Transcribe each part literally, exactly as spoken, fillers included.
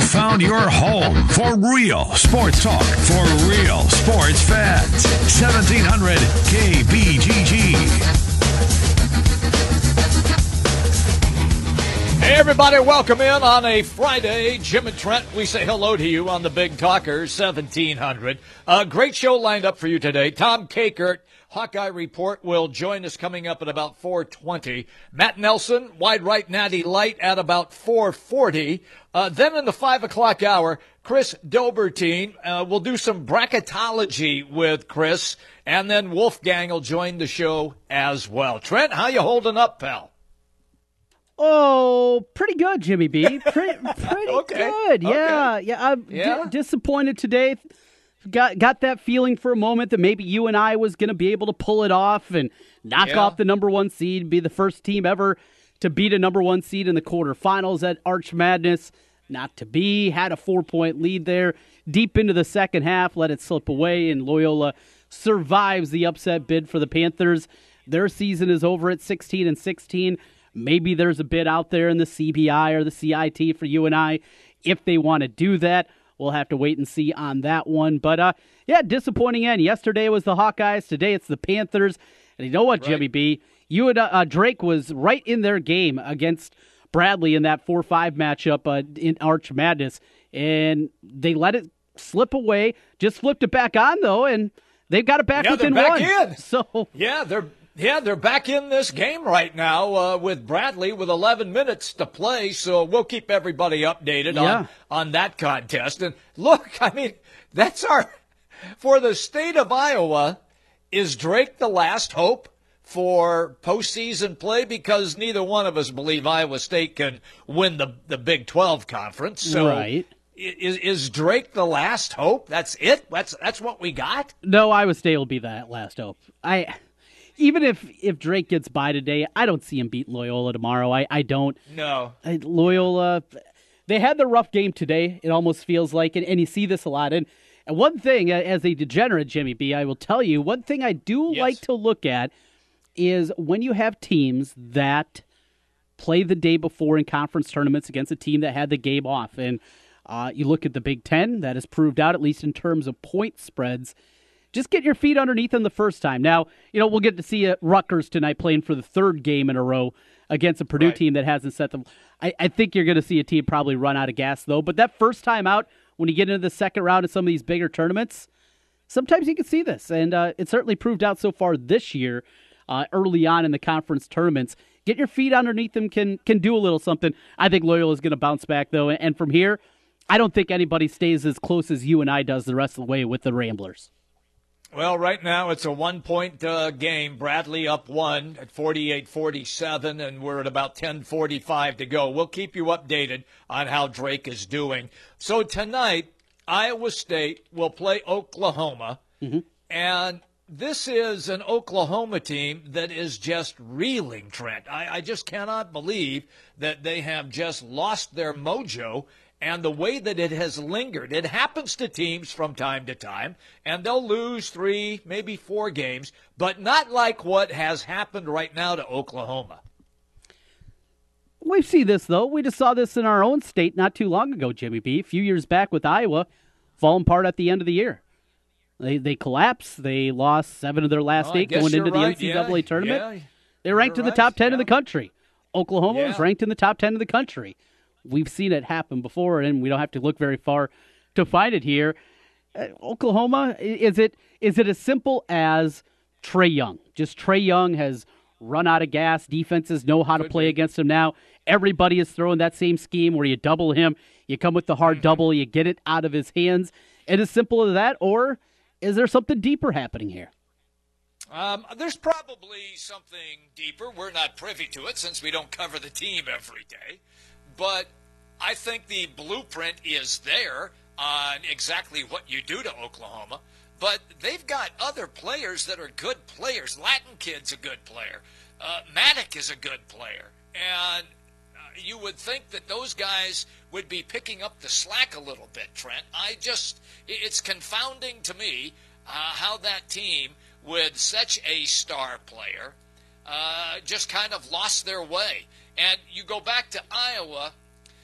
found your home for real sports talk for real sports fans. seventeen hundred K B G G. Hey, everybody, welcome in on a Friday. Jim and Trent, we say hello to you on the Big Talker seventeen hundred. A great show lined up for you today. Tom Kakert, Hawkeye Report, will join us coming up at about four twenty. Matt Nelson, Wide Right Natty Light at about four forty. Uh, then in the five o'clock hour, Chris Dobertine. Uh, we'll do some bracketology with Chris, and then Wolfgang will join the show as well. Trent, how you holding up, pal? Oh, pretty good, Jimmy B. Pretty, pretty okay. good. Yeah, okay. yeah. I'm yeah. D- disappointed today. Got got that feeling for a moment that maybe you and I was going to be able to pull it off and knock yeah. off the number one seed, be the first team ever to beat a number one seed in the quarterfinals at Arch Madness. Not to be. Had a four-point lead there deep into the second half, let it slip away, and Loyola survives the upset bid for the Panthers. Their season is over at sixteen and sixteen. Maybe there's a bid out there in the C B I or the C I T for you and I if they want to do that. We'll have to wait and see on that one. But, uh, yeah, disappointing end. Yesterday was the Hawkeyes. Today it's the Panthers. And you know what, Jimmy right. B? You and uh, Drake was right in their game against Bradley in that four five matchup uh, in Arch Madness. And they let it slip away. Just flipped it back on, though, and they've got it back yeah, within they're back one. In. So Yeah, they're Yeah, they're back in this game right now uh, with Bradley with eleven minutes to play, so we'll keep everybody updated yeah. on, on that contest. And look, I mean, that's our – for the state of Iowa, is Drake the last hope for postseason play? Because neither one of us believe Iowa State can win the, the Big twelve conference. So right. is, is Drake the last hope? That's it? That's, that's what we got? No, Iowa State will be that last hope. I – Even if, if Drake gets by today, I don't see him beat Loyola tomorrow. I, I don't. No. I, Loyola, they had the rough game today, it almost feels like, and, and you see this a lot. And, and one thing, as a degenerate, Jimmy B, I will tell you, one thing I do yes. like to look at is when you have teams that play the day before in conference tournaments against a team that had the game off. And uh, you look at the Big Ten, that has proved out, at least in terms of point spreads. Just get your feet underneath them the first time. Now, you know, we'll get to see uh, Rutgers tonight playing for the third game in a row against a Purdue right. team that hasn't set them. I, I think you're going to see a team probably run out of gas, though. But that first time out, when you get into the second round of some of these bigger tournaments, sometimes you can see this. And uh, it certainly proved out so far this year, uh, early on in the conference tournaments. Get your feet underneath them can can do a little something. I think Loyola is going to bounce back, though. And, and from here, I don't think anybody stays as close as you and I does the rest of the way with the Ramblers. Well, right now it's a one-point uh, game. Bradley up one at forty-eight forty-seven, and we're at about ten forty-five to go. We'll keep you updated on how Drake is doing. So tonight, Iowa State will play Oklahoma, mm-hmm. and this is an Oklahoma team that is just reeling, Trent. I, I just cannot believe that they have just lost their mojo. And the way that it has lingered, it happens to teams from time to time, and they'll lose three, maybe four games, but not like what has happened right now to Oklahoma. We see this, though. We just saw this in our own state not too long ago, Jimmy B. A few years back with Iowa, falling apart at the end of the year. They they collapsed. They lost seven of their last oh, eight going into the right. N C double A yeah, tournament. Yeah, they ranked in the right. top ten yeah. in the country. Oklahoma yeah. was ranked in the top ten in the country. We've seen it happen before, and we don't have to look very far to find it here. Uh, Oklahoma, is it is it as simple as Trae Young? Just Trae Young has run out of gas. Defenses know how to Could play be. against him now. Everybody is throwing that same scheme where you double him, you come with the hard mm-hmm. double, you get it out of his hands. It is simple as that, or is there something deeper happening here? Um, there's probably something deeper. We're not privy to it since we don't cover the team every day. But I think the blueprint is there on exactly what you do to Oklahoma. But they've got other players that are good players. Latin Kid's a good player. Uh, Matic is a good player. And uh, you would think that those guys would be picking up the slack a little bit, Trent. I just, it's confounding to me uh, how that team with such a star player uh, just kind of lost their way. And you go back to Iowa,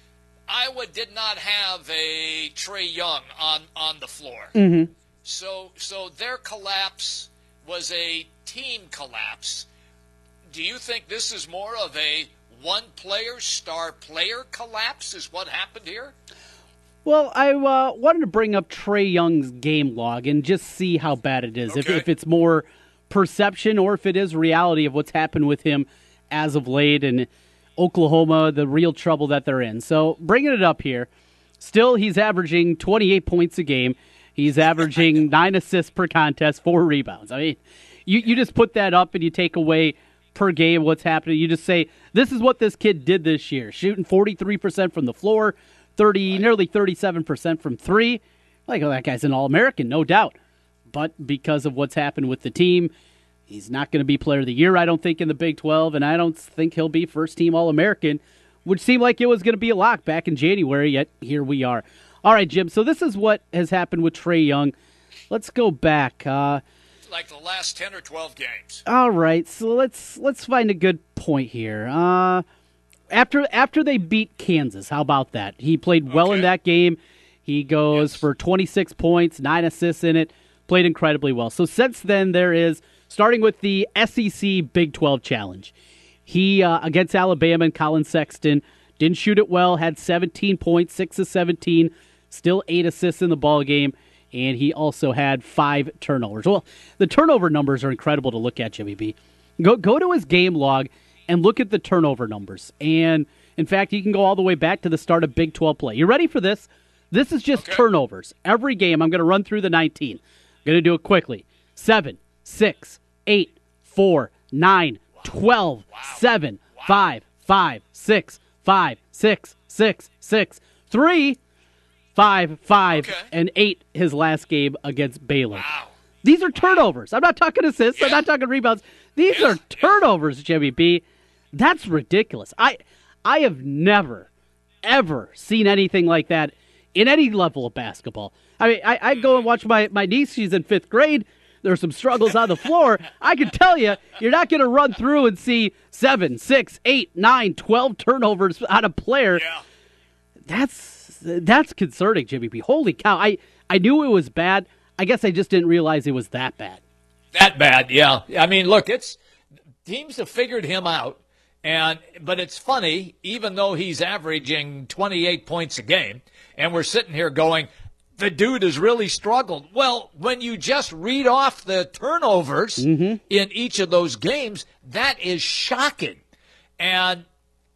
Iowa did not have a Trae Young on, on the floor. Mm-hmm. So so their collapse was a team collapse. Do you think this is more of a one-player, star player collapse is what happened here? Well, I uh, wanted to bring up Trae Young's game log and just see how bad it is. Okay. If, if it's more perception or if it is reality of what's happened with him as of late and Oklahoma, the real trouble that they're in. So bringing it up here, still he's averaging twenty-eight points a game. He's averaging nine assists per contest, four rebounds. I mean, you, you just put that up and you take away per game what's happening. You just say, this is what this kid did this year, shooting forty-three percent from the floor, thirty, right. nearly thirty-seven percent from three. Like, oh, that guy's an All-American, no doubt. But because of what's happened with the team, he's not going to be Player of the Year, I don't think, in the Big twelve, and I don't think he'll be first-team All-American, which seemed like it was going to be a lock back in January, yet here we are. All right, Jim, so this is what has happened with Trae Young. Let's go back. Uh, like the last ten or twelve games. All right, so let's let's find a good point here. Uh, after after they beat Kansas, how about that? He played well okay. in that game. He goes yes. for twenty-six points, nine assists in it, played incredibly well. So since then, there is, starting with the S E C Big twelve Challenge. He, uh, against Alabama and Colin Sexton, didn't shoot it well, had seventeen points, six of seventeen, still eight assists in the ball game, and he also had five turnovers. Well, the turnover numbers are incredible to look at, Jimmy B. Go go to his game log and look at the turnover numbers. And, in fact, you can go all the way back to the start of Big twelve play. You ready for this? This is just okay. turnovers. Every game, I'm going to run through the nineteen. I'm going to do it quickly. seven, six, eight, four, nine, wow. twelve, wow. seven, wow. five, five, six, five, six, six, six, three, five, five, okay. and eight his last game against Baylor. Wow. These are turnovers. I'm not talking assists. Yeah. I'm not talking rebounds. These yeah. are turnovers, Jimmy B. That's ridiculous. I I have never, ever seen anything like that in any level of basketball. I mean, I, I go and watch my, my niece. She's in fifth grade. There's some struggles on the floor. I can tell you, you're not going to run through and see seven, six, eight, nine, twelve turnovers on a player. Yeah. That's that's concerning, Jimmy B. Holy cow. I, I knew it was bad. I guess I just didn't realize it was that bad. That bad, yeah. I mean, look, it's teams have figured him out, and but it's funny, even though he's averaging twenty-eight points a game, and we're sitting here going, the dude has really struggled. Well, when you just read off the turnovers mm-hmm. in each of those games, that is shocking. And,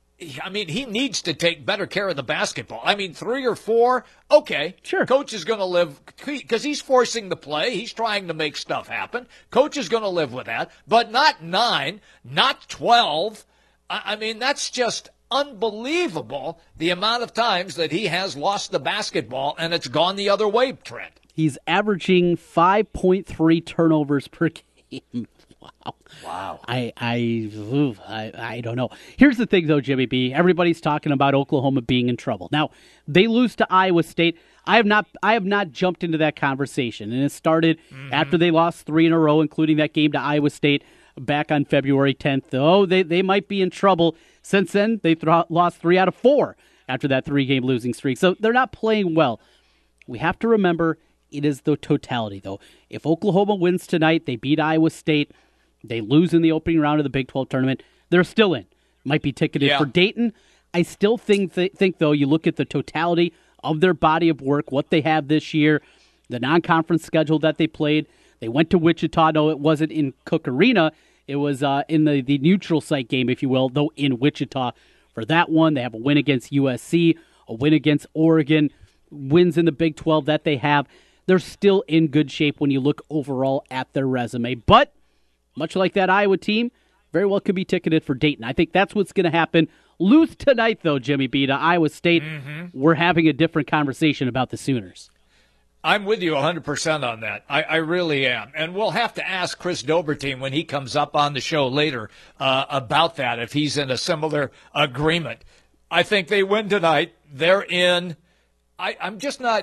I mean, he needs to take better care of the basketball. I mean, three or four, okay. Sure. Coach is going to live, because he's forcing the play. He's trying to make stuff happen. Coach is going to live with that. But not nine, not twelve. I, I mean, that's just unbelievable, the amount of times that he has lost the basketball and it's gone the other way, Trent. He's averaging five point three turnovers per game. Wow. Wow. I I, ooh, I I don't know. Here's the thing, though, Jimmy B. Everybody's talking about Oklahoma being in trouble. Now, they lose to Iowa State. I have not I have not jumped into that conversation, and it started mm-hmm. after they lost three in a row, including that game to Iowa State back on February tenth. Oh, they, they might be in trouble. Since then, they've th- lost three out of four after that three-game losing streak. So they're not playing well. We have to remember it is the totality, though. If Oklahoma wins tonight, they beat Iowa State, they lose in the opening round of the Big twelve tournament, they're still in. Might be ticketed yeah. for Dayton. I still think, th- think, though, you look at the totality of their body of work, what they have this year, the non-conference schedule that they played. They went to Wichita. No, it wasn't in Cook Arena. It was uh, in the, the neutral site game, if you will, though in Wichita. For that one, they have a win against U S C, a win against Oregon, wins in the Big twelve that they have. They're still in good shape when you look overall at their resume. But, much like that Iowa team, very well could be ticketed for Dayton. I think that's what's going to happen. Lose tonight, though, Jimmy B, to Iowa State. Mm-hmm. We're having a different conversation about the Sooners. I'm with you one hundred percent on that. I, I really am. And we'll have to ask Chris Dobertine when he comes up on the show later uh, about that, if he's in a similar agreement. I think they win tonight. They're in. I, I'm just not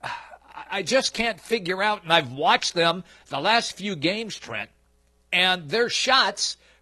– I just can't figure out, and I've watched them the last few games, Trent, and their shots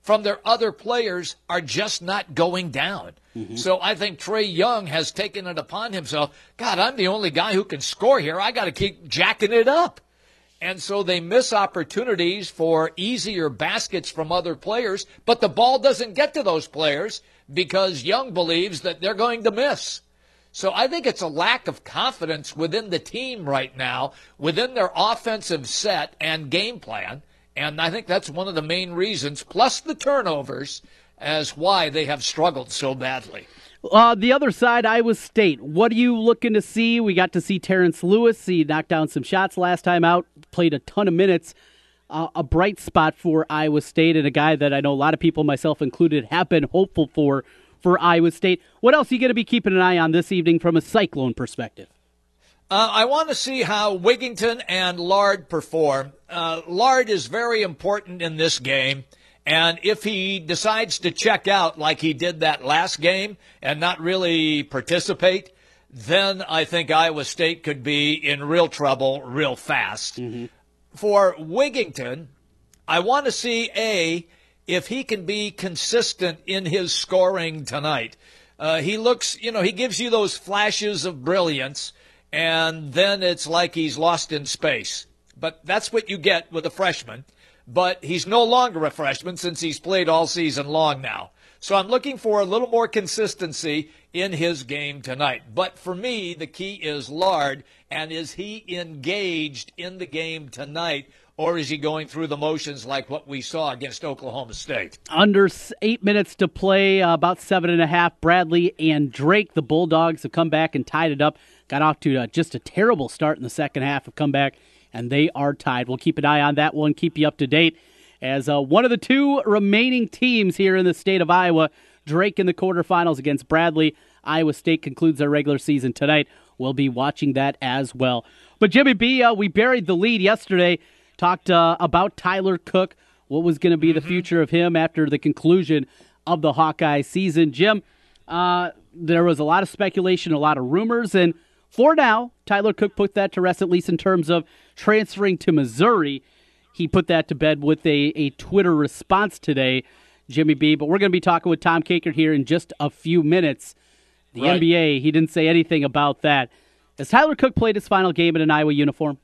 from their other players are just not going down. Mm-hmm. So I think Trae Young has taken it upon himself. God, I'm the only guy who can score here. I got to keep jacking it up. And so they miss opportunities for easier baskets from other players, but the ball doesn't get to those players because Young believes that they're going to miss. So I think it's a lack of confidence within the team right now, within their offensive set and game plan. And I think that's one of the main reasons, plus the turnovers, as why they have struggled so badly. Uh, the other side, Iowa State. What are you looking to see? We got to see Terrence Lewis. He knocked down some shots last time out, played a ton of minutes. Uh, a bright spot for Iowa State and a guy that I know a lot of people, myself included, have been hopeful for for Iowa State. What else are you going to be keeping an eye on this evening from a Cyclone perspective? Uh, I want to see how Wigington and Lard perform. Uh, Lard is very important in this game, and if he decides to check out like he did that last game and not really participate, then I think Iowa State could be in real trouble real fast. Mm-hmm. For Wigington, I want to see, A, if he can be consistent in his scoring tonight. Uh, he looks, you know, he gives you those flashes of brilliance, and then it's like he's lost in space. But that's what you get with a freshman. But he's no longer a freshman since he's played all season long now. So I'm looking for a little more consistency in his game tonight. But for me, the key is Lard, and is he engaged in the game tonight, or is he going through the motions like what we saw against Oklahoma State? Under eight minutes to play, uh, about seven and a half, Bradley and Drake, the Bulldogs, have come back and tied it up. Got off to uh, just a terrible start in the second half, have come back, and they are tied. We'll keep an eye on that one, keep you up to date. As uh, one of the two remaining teams here in the state of Iowa, Drake in the quarterfinals against Bradley. Iowa State concludes their regular season tonight. We'll be watching that as well. But Jimmy B, uh, we buried the lead yesterday, talked uh, about Tyler Cook, what was going to be the future of him after the conclusion of the Hawkeye season. Jim, uh, there was a lot of speculation, a lot of rumors, and for now, Tyler Cook put that to rest, at least in terms of transferring to Missouri. He put that to bed with a, a Twitter response today, Jimmy B. But we're going to be talking with Tom Kakert here in just a few minutes. The right. N B A, he didn't say anything about that. Has Tyler Cook played his final game in an Iowa uniform?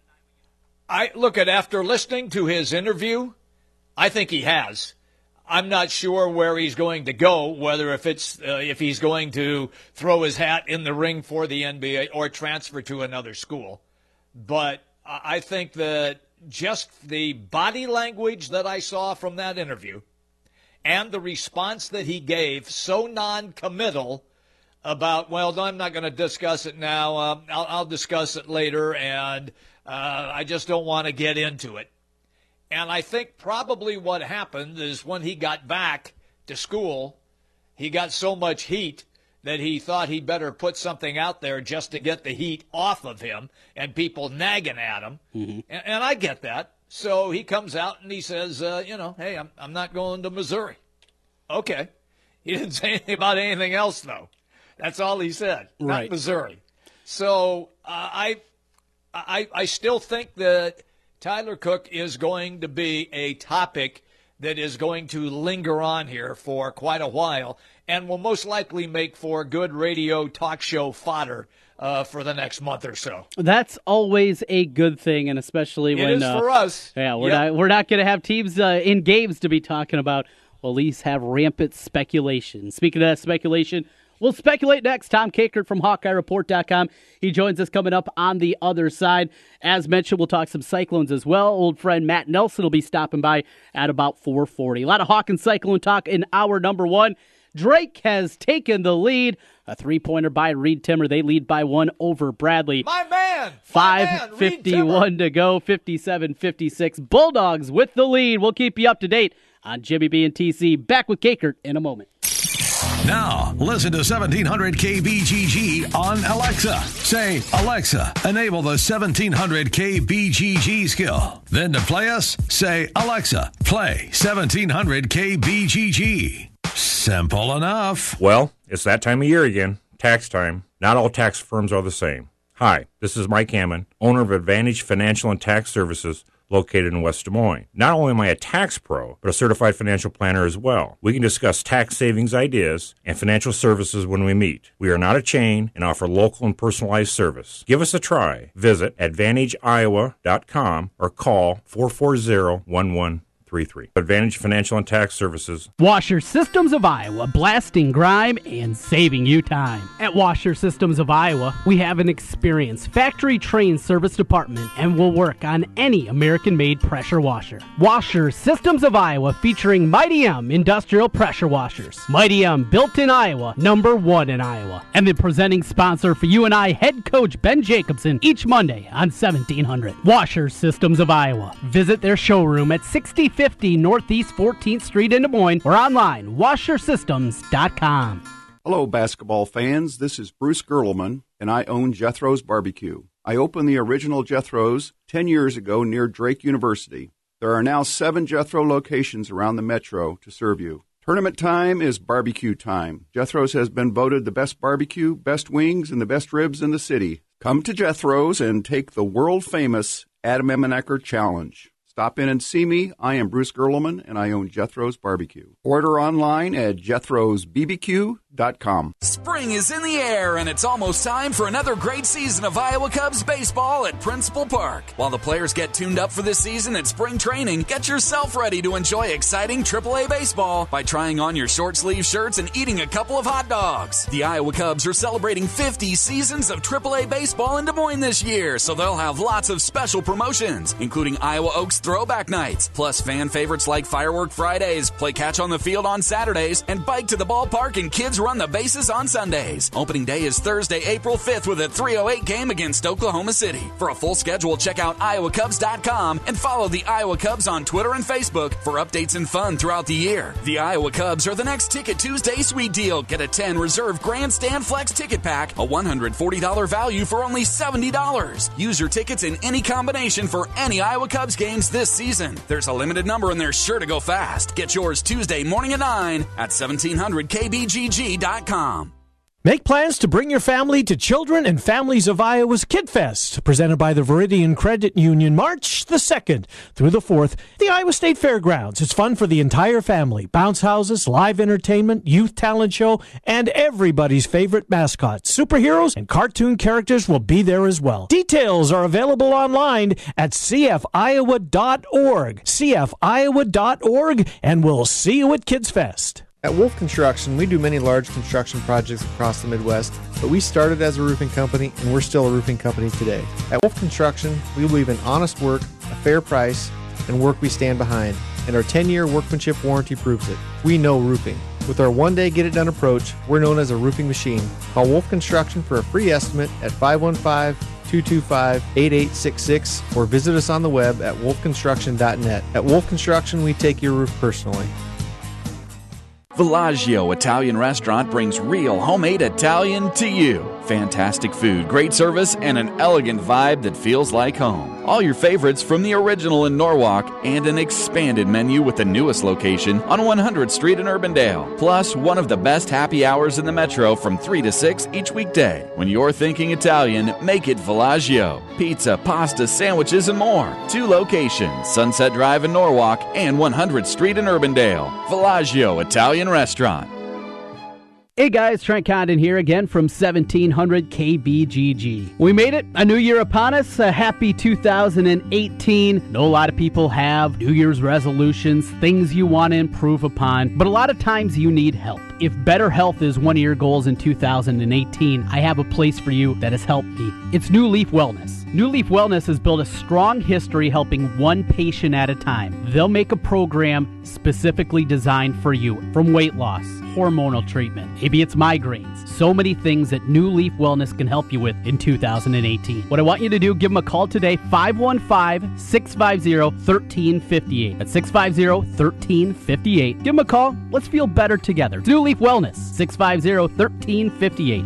I look at after listening to his interview, I think he has. I'm not sure where he's going to go, whether if it's uh, if he's going to throw his hat in the ring for the N B A or transfer to another school. But I think that just the body language that I saw from that interview and the response that he gave, so non-committal about, well, no, I'm not going to discuss it now. Um, I'll, I'll discuss it later, and uh, I just don't want to get into it. And I think probably what happened is when he got back to school, he got so much heat that he thought he better put something out there just to get the heat off of him and people nagging at him. Mm-hmm. And, and I get that. So he comes out and he says, uh, you know, hey, I'm, I'm not going to Missouri. Okay. He didn't say anything about anything else, though. That's all he said, right. Not Missouri. So uh, I, I, I still think that Tyler Cook is going to be a topic that is going to linger on here for quite a while and will most likely make for good radio talk show fodder uh, for the next month or so. That's always a good thing, and especially it when is uh, for us. Yeah, we're yep. not we're not going to have teams uh, in games to be talking about. We'll at least have rampant speculation. Speaking of that speculation, we'll speculate next. Tom Kakert from Hawkeye Report dot com. He joins us coming up on the other side. As mentioned, we'll talk some Cyclones as well. Old friend Matt Nelson will be stopping by at about four forty. A lot of Hawk and Cyclone talk in hour number one. Drake has taken the lead. A three-pointer by Reed Timmer. They lead by one over Bradley. My man! five fifty-one to go, fifty-seven fifty-six. Bulldogs with the lead. We'll keep you up to date on Jimmy B and T C. Back with Kakert in a moment. Now, listen to seventeen hundred K B G G on Alexa. Say, Alexa, enable the seventeen hundred K B G G skill. Then to play us, say, Alexa, play seventeen hundred K B G G. Simple enough. Well, it's that time of year again, tax time. Not all tax firms are the same. Hi, this is Mike Hammond, owner of Advantage Financial and Tax Services, located in West Des Moines. Not only am I a tax pro, but a certified financial planner as well. We can discuss tax savings ideas and financial services when we meet. We are not a chain and offer local and personalized service. Give us a try. Visit advantage iowa dot com or call four four zero, one one three three. Advantage Financial and Tax Services. Washer Systems of Iowa, blasting grime and saving you time. At Washer Systems of Iowa, we have an experienced factory-trained service department and will work on any American-made pressure washer. Washer Systems of Iowa, featuring Mighty M industrial pressure washers. Mighty M, built in Iowa, number one in Iowa. And the presenting sponsor for you and I, head coach Ben Jacobson, each Monday on seventeen hundred. Washer Systems of Iowa. Visit their showroom at sixty fifty Northeast fourteenth Street in Des Moines or online, washer systems dot com. Hello, basketball fans. This is Bruce Gerlman, and I own Jethro's Barbecue. I opened the original Jethro's ten years ago near Drake University. There are now seven Jethro locations around the metro to serve you. Tournament time is barbecue time. Jethro's has been voted the best barbecue, best wings, and the best ribs in the city. Come to Jethro's and take the world-famous Adam Emenecker Challenge. Stop in and see me. I am Bruce Gerlman, and I own Jethro's Barbecue. Order online at jethros b b q dot com. Spring is in the air, and it's almost time for another great season of Iowa Cubs baseball at Principal Park. While the players get tuned up for this season at spring training, get yourself ready to enjoy exciting triple A baseball by trying on your short-sleeve shirts and eating a couple of hot dogs. The Iowa Cubs are celebrating fifty seasons of triple A baseball in Des Moines this year, so they'll have lots of special promotions, including Iowa Oaks Throwback Nights, plus fan favorites like Firework Fridays, play catch on the field on Saturdays, and bike to the ballpark and kids run the bases on Sundays. Opening day is Thursday, April fifth with a three oh eight game against Oklahoma City. For a full schedule, check out iowa cubs dot com and follow the Iowa Cubs on Twitter and Facebook for updates and fun throughout the year. The Iowa Cubs are the next Ticket Tuesday sweet deal. Get a ten reserve Grandstand Flex ticket pack, a one hundred forty dollars value for only seventy dollars. Use your tickets in any combination for any Iowa Cubs games this season. There's a limited number and they're sure to go fast. Get yours Tuesday morning at nine at seventeen hundred k b g g dot com. Make plans to bring your family to Children and Families of Iowa's Kid Fest, presented by the Veridian Credit Union, March the second through the fourth, the Iowa State Fairgrounds. It's fun for the entire family. Bounce houses, live entertainment, youth talent show, and everybody's favorite mascots. Superheroes and cartoon characters will be there as well. Details are available online at c f iowa dot org, c f iowa dot org, and we'll see you at Kids Fest. At Wolf Construction, we do many large construction projects across the Midwest, but we started as a roofing company, and we're still a roofing company today. At Wolf Construction, we believe in honest work, a fair price, and work we stand behind, and our ten-year workmanship warranty proves it. We know roofing. With our one-day get-it-done approach, we're known as a roofing machine. Call Wolf Construction for a free estimate at five one five, two two five, eight eight six six or visit us on the web at wolf construction dot net. At Wolf Construction, we take your roof personally. Villaggio Italian Restaurant brings real homemade Italian to you. Fantastic food, great service, and an elegant vibe that feels like home. All your favorites from the original in Norwalk and an expanded menu with the newest location on one hundredth Street in Urbandale. Plus, one of the best happy hours in the metro from three to six each weekday. When you're thinking Italian, make it Villaggio. Pizza, pasta, sandwiches, and more. Two locations, Sunset Drive in Norwalk and one hundredth Street in Urbandale. Villaggio Italian Restaurant. Hey guys, Trent Condon here again from seventeen hundred K B G G. We made it, a new year upon us, a happy two thousand eighteen. I know a lot of people have New Year's resolutions, things you want to improve upon, but a lot of times you need help. If better health is one of your goals in two thousand eighteen, I have a place for you that has helped me. It's New Leaf Wellness. New Leaf Wellness has built a strong history helping one patient at a time. They'll make a program specifically designed for you, from weight loss, hormonal treatment, maybe it's migraines, so many things that New Leaf Wellness can help you with in two thousand eighteen. What I want you to do, give them a call today, five one five, six five zero, one three five eight. That's six five zero, one three five eight. Give them a call. Let's feel better together. New Leaf Wellness, six five zero, one three five eight.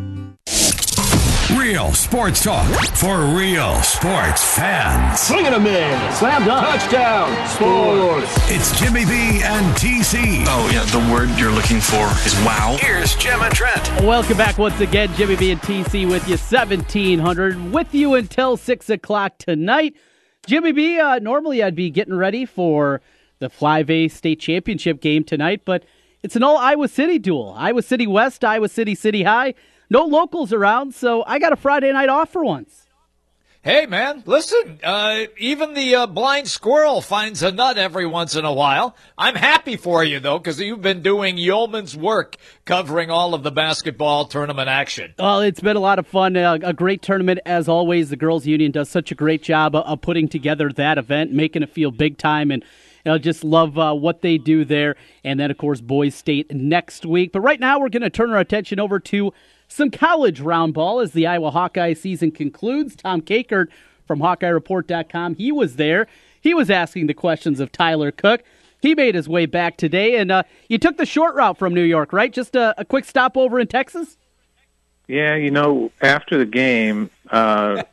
Real sports talk for real sports fans. Swing and a miss. Slam dunk. Touchdown. Sports. It's Jimmy B and T C. Oh, yeah, the word you're looking for is wow. Here's Jim and Trent. Welcome back once again. Jimmy B and T C with you, seventeen hundred, with you until six o'clock tonight. Jimmy B, uh, normally I'd be getting ready for the five A state championship game tonight, but it's an all Iowa City duel. Iowa City West, Iowa City City High. No locals around, so I got a Friday night off for once. Hey, man, listen, uh, even the uh, blind squirrel finds a nut every once in a while. I'm happy for you, though, because you've been doing yeoman's work covering all of the basketball tournament action. Well, it's been a lot of fun, uh, a great tournament as always. The Girls Union does such a great job of, of putting together that event, making it feel big time, and you know, just love uh, what they do there. And then, of course, Boys State next week. But right now we're going to turn our attention over to some college round ball as the Iowa Hawkeye season concludes. Tom Kakert from Hawkeye Report dot com, he was there. He was asking the questions of Tyler Cook. He made his way back today, and uh, you took the short route from New York, right? Just a, a quick stopover in Texas? Yeah, you know, after the game, uh,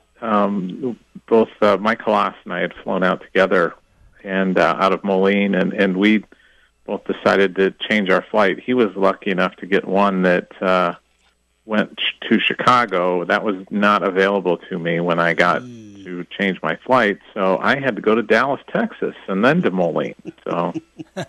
um, both uh, Mike Halas and I had flown out together and uh, out of Moline, and, and we both decided to change our flight. He was lucky enough to get one that uh, went to Chicago. That was not available to me when I got mm. to change my flight, so I had to go to Dallas, Texas, and then to Moline. So took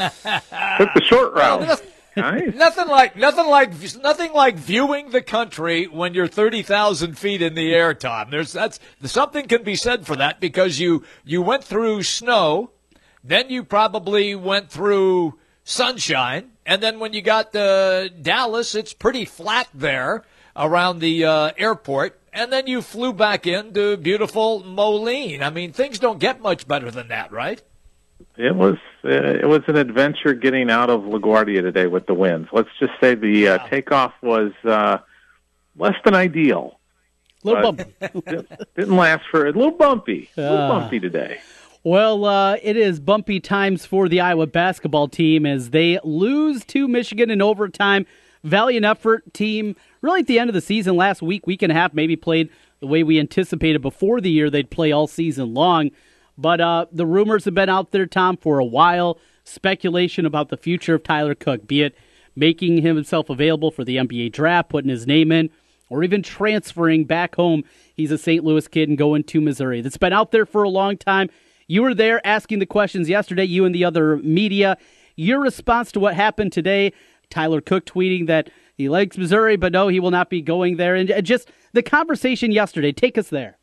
the short route. Nice. Nothing like nothing like nothing like viewing the country when you're thirty thousand feet in the air, Tom. There's that's something can be said for that because you you went through snow, then you probably went through sunshine, and then when you got to Dallas, it's pretty flat there around the uh, airport, and then you flew back into beautiful Moline. I mean, things don't get much better than that, right? It was uh, it was an adventure getting out of LaGuardia today with the winds. Let's just say the uh, takeoff was uh, less than ideal. A little bumpy. Didn't last for a little bumpy. A little Uh. bumpy today. Well, uh, it is bumpy times for the Iowa basketball team as they lose to Michigan in overtime. Valiant effort team, really at the end of the season, last week, week and a half, maybe played the way we anticipated before the year they'd play all season long. But uh, the rumors have been out there, Tom, for a while. Speculation about the future of Tyler Cook, be it making himself available for the N B A draft, putting his name in, or even transferring back home. He's a Saint Louis kid and going to Missouri. That's been out there for a long time. You were there asking the questions yesterday, you and the other media. Your response to what happened today, Tyler Cook tweeting that he likes Missouri, but no, he will not be going there. And just the conversation yesterday, take us there.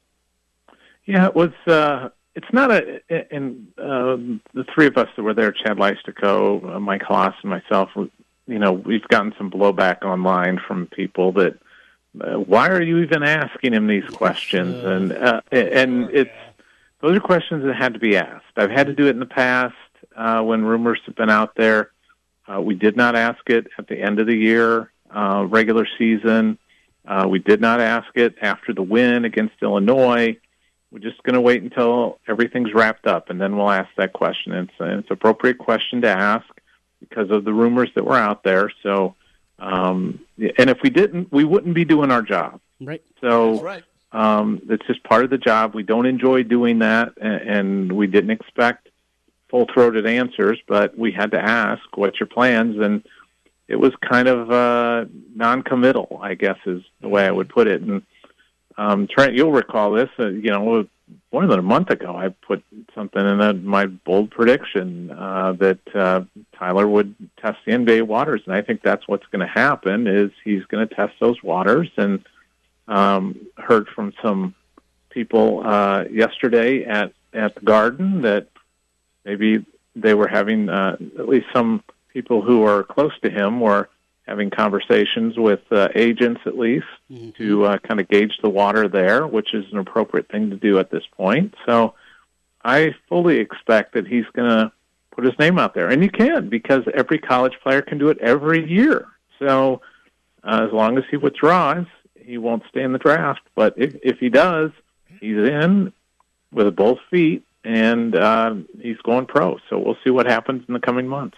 Yeah, it was... Uh... It's not a, and uh, the three of us that were there, Chad Leistico, uh, Mike Halas, and myself, you know, we've gotten some blowback online from people that, uh, why are you even asking him these questions? And uh, and it's those are questions that had to be asked. I've had to do it in the past uh, when rumors have been out there. Uh, we did not ask it at the end of the year, uh, regular season. Uh, we did not ask it after the win against Illinois. We're just going to wait until everything's wrapped up, and then we'll ask that question. It's, it's an appropriate question to ask because of the rumors that were out there. So, um, and if we didn't, we wouldn't be doing our job. Right. So That's right. um, it's just part of the job. We don't enjoy doing that, and, and we didn't expect full-throated answers, but we had to ask, what's your plans? And it was kind of uh, non-committal, I guess is the way I would put it. And Um, Trent, you'll recall this, uh, you know, more than a month ago, I put something in a, my bold prediction uh, that uh, Tyler would test the N B A waters, and I think that's what's going to happen is he's going to test those waters, and um, heard from some people uh, yesterday at, at the Garden that maybe they were having, uh, at least some people who are close to him were having conversations with uh, agents at least mm-hmm. to uh, kind of gauge the water there, which is an appropriate thing to do at this point. So I fully expect that he's going to put his name out there. And you can, because every college player can do it every year. So uh, as long as he withdraws, he won't stay in the draft. But if, if he does, he's in with both feet, and uh, he's going pro. So we'll see what happens in the coming months.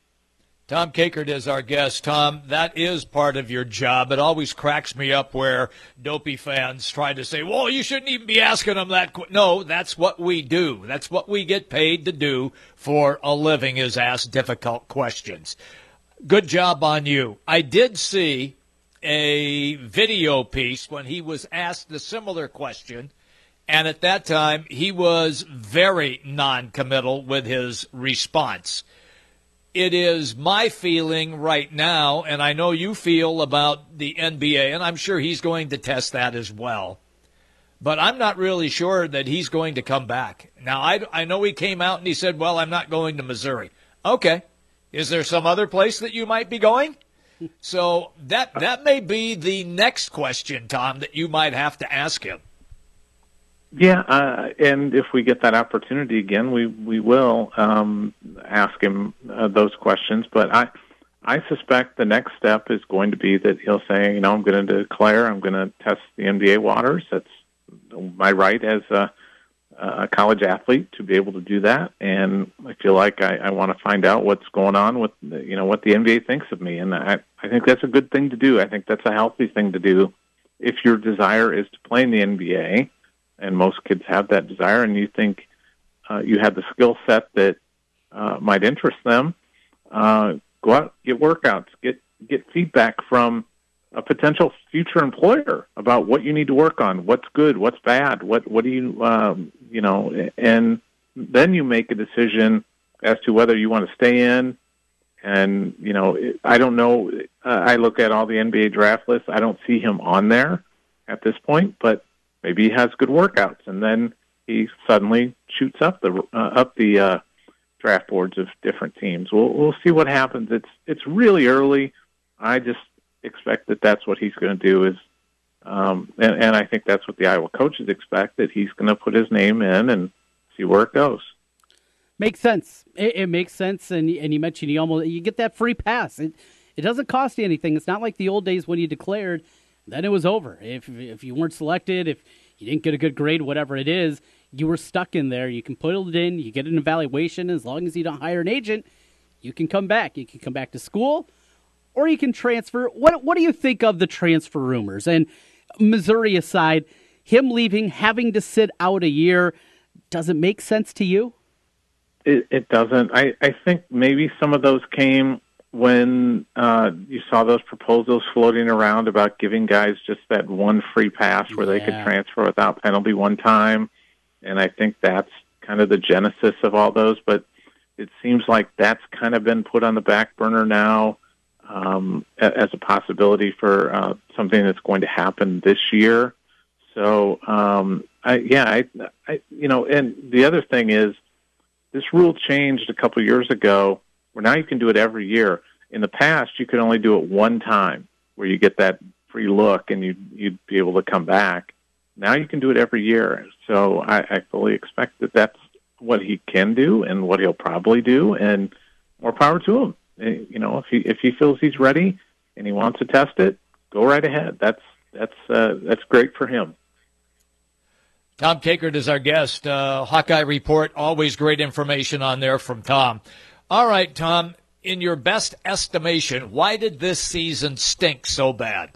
Tom Kakert is our guest. Tom, that is part of your job. It always cracks me up where dopey fans try to say, well, you shouldn't even be asking them that. Qu-. No, that's what we do. That's what we get paid to do for a living is ask difficult questions. Good job on you. I did see a video piece when he was asked a similar question, And at that time, he was very non-committal with his response. It is my feeling right now, and I know you feel about the N B A, and I'm sure he's going to test that as well. But I'm not really sure that he's going to come back. Now, I, I know he came out and he said, well, I'm not going to Missouri. Okay. Is there some other place that you might be going? So that that may be the next question, Tom, that you might have to ask him. Yeah, uh, and if we get that opportunity again, we we will um, ask him uh, those questions. But I I suspect the next step is going to be that he'll say, you know, I'm going to declare, I'm going to test the N B A waters. That's my right as a, a college athlete to be able to do that. And I feel like I, I want to find out what's going on with, the, you know, what the N B A thinks of me. And I, I think that's a good thing to do. I think that's a healthy thing to do if your desire is to play in the N B A. And most kids have that desire, and you think uh, you have the skill set that uh, might interest them, uh, go out, get workouts, get get feedback from a potential future employer about what you need to work on, what's good, what's bad, what what do you um, you know, and then you make a decision as to whether you want to stay in. And you know, I don't know. Uh, I look at all the N B A draft lists. I don't see him on there at this point, but maybe he has good workouts, and then he suddenly shoots up the uh, up the uh, draft boards of different teams. We'll we'll see what happens. It's it's really early. I just expect that that's what he's going to do. Is um, and, and I think that's what the Iowa coaches expect, that he's going to put his name in and see where it goes. Makes sense. It, it makes sense, and and you mentioned you almost you get that free pass. It it doesn't cost you anything. It's not like the old days when you declared. Then it was over. If if you weren't selected, if you didn't get a good grade, whatever it is, you were stuck in there. You can put it in. You get an evaluation. As long as you don't hire an agent, you can come back. You can come back to school, or you can transfer. What What do you think of the transfer rumors? And Missouri aside, him leaving, having to sit out a year, does it make sense to you? It, it doesn't. I, I think maybe some of those came when uh, you saw those proposals floating around about giving guys just that one free pass where yeah. they could transfer without penalty one time. And I think that's kind of the genesis of all those. But it seems like that's kind of been put on the back burner now um, as a possibility for uh, something that's going to happen this year. So, um, I, yeah, I, I, you know, and the other thing is this rule changed a couple of years ago where now you can do it every year. In the past, you could only do it one time where you get that free look and you'd, you'd be able to come back. Now you can do it every year. So I, I fully expect that that's what he can do and what he'll probably do, and more power to him. You know, if he if he feels he's ready and he wants to test it, go right ahead. That's that's uh, that's great for him. Tom Kakert is our guest. Uh, Hawkeye Report, always great information on there from Tom. All right, Tom, in your best estimation, why did this season stink so bad?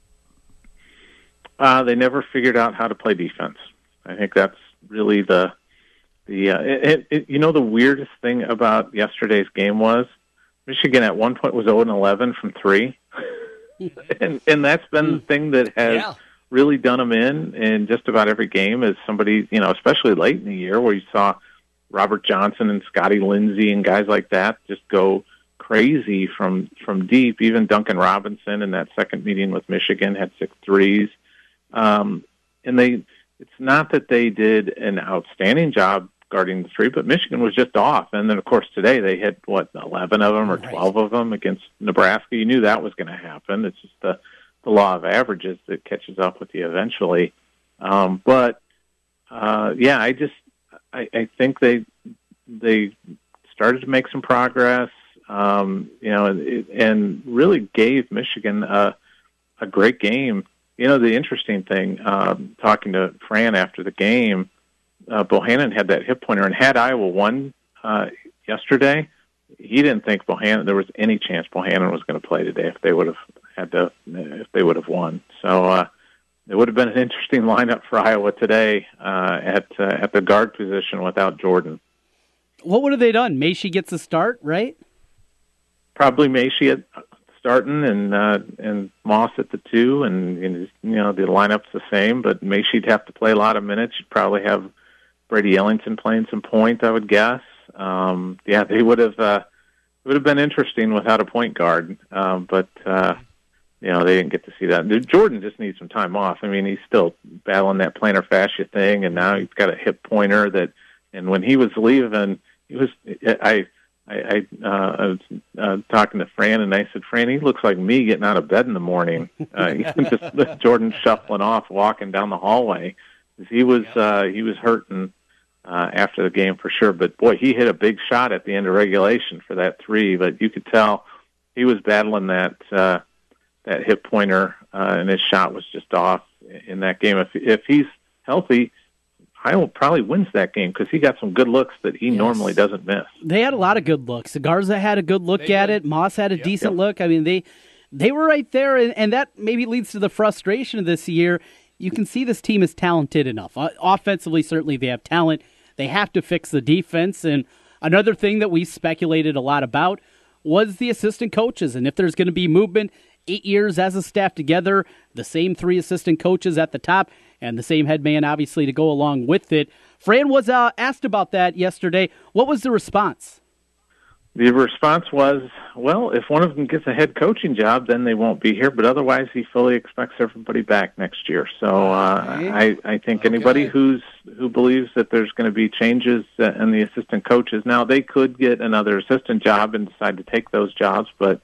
Uh, they never figured out how to play defense. I think that's really the the uh, it, it, you know, the weirdest thing about yesterday's game was Michigan at one point was oh and eleven from three, and and that's been the thing that has yeah. really done them in in just about every game. Is somebody, you know, especially late in the year where you saw Robert Johnson and Scotty Lindsey and guys like that just go crazy from from deep. Even Duncan Robinson in that second meeting with Michigan had six threes. Um, and they, it's not that they did an outstanding job guarding the three, but Michigan was just off. And then, of course, today they hit, what, eleven of them or twelve of them against Nebraska. You knew that was going to happen. It's just the, the law of averages that catches up with you eventually. Um, but, uh, yeah, I just, I, I think they, they started to make some progress, um, you know, and, and really gave Michigan a, a great game. You know, the interesting thing, um, talking to Fran after the game, uh, Bohannon had that hip pointer, and had Iowa won uh, yesterday, he didn't think Bohannon, there was any chance Bohannon was going to play today if they would have had to, if they would have won. So uh, it would have been an interesting lineup for Iowa today uh, at uh, at the guard position without Jordan. What would have they done? Maishi gets a start, right? Probably Maishi at starting, and uh, and Moss at the two, and, and you know the lineup's the same, but Mayshe'd have to play a lot of minutes. You'd probably have Brady Ellington playing some point, I would guess. Um, yeah, they would have. Uh, it would have been interesting without a point guard, um, but uh, you know they didn't get to see that. Jordan just needs some time off. I mean, he's still battling that plantar fascia thing, and now he's got a hip pointer that. And when he was leaving, he was I. I, I, uh, I was uh, talking to Fran, and I said, Fran, he looks like me getting out of bed in the morning. Uh, just Jordan shuffling off, walking down the hallway. He was uh, he was hurting uh, after the game for sure. But, boy, he hit a big shot at the end of regulation for that three. But you could tell he was battling that uh, that hip pointer, uh, and his shot was just off in that game. If if he's healthy, Iowa probably wins that game because he got some good looks that he yes. normally doesn't miss. They had a lot of good looks. Garza had a good look they at did. it. Moss had a yep. decent yep. look. I mean, they they were right there, and, and that maybe leads to the frustration of this year. You can see this team is talented enough. Uh, offensively, certainly they have talent. They have to fix the defense. And another thing that we speculated a lot about was the assistant coaches. And if there's going to be movement, eight years as a staff together, the same three assistant coaches at the top, and the same head man, obviously, to go along with it. Fran was uh, asked about that yesterday. What was the response? The response was, well, if one of them gets a head coaching job, then they won't be here. But otherwise, he fully expects everybody back next year. So uh, I, I think okay. anybody who's who believes that there's going to be changes in the assistant coaches, now they could get another assistant job and decide to take those jobs. But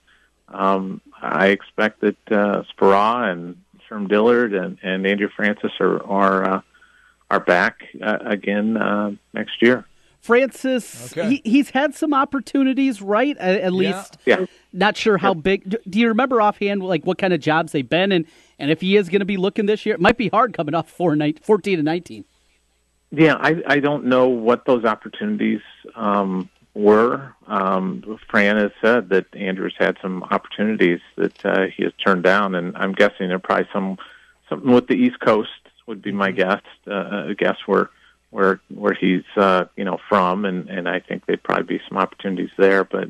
um, I expect that uh, Speraw and Sherm Dillard and, and Andrew Francis are are, uh, are back uh, again uh, next year. Francis, okay. he, he's had some opportunities, right? At, at least, yeah. yeah. Not sure how yeah. big. Do you remember offhand, like what kind of jobs they've been in, and if he is going to be looking this year? It might be hard coming off four, fourteen and nineteen. Yeah, I, I don't know what those opportunities um, were. Um, Fran has said that Andrew's had some opportunities that uh, he has turned down, and I'm guessing there are probably some something with the East Coast would be my guess. Uh, a guess where where where he's uh, you know from, and, and I think there'd probably be some opportunities there. But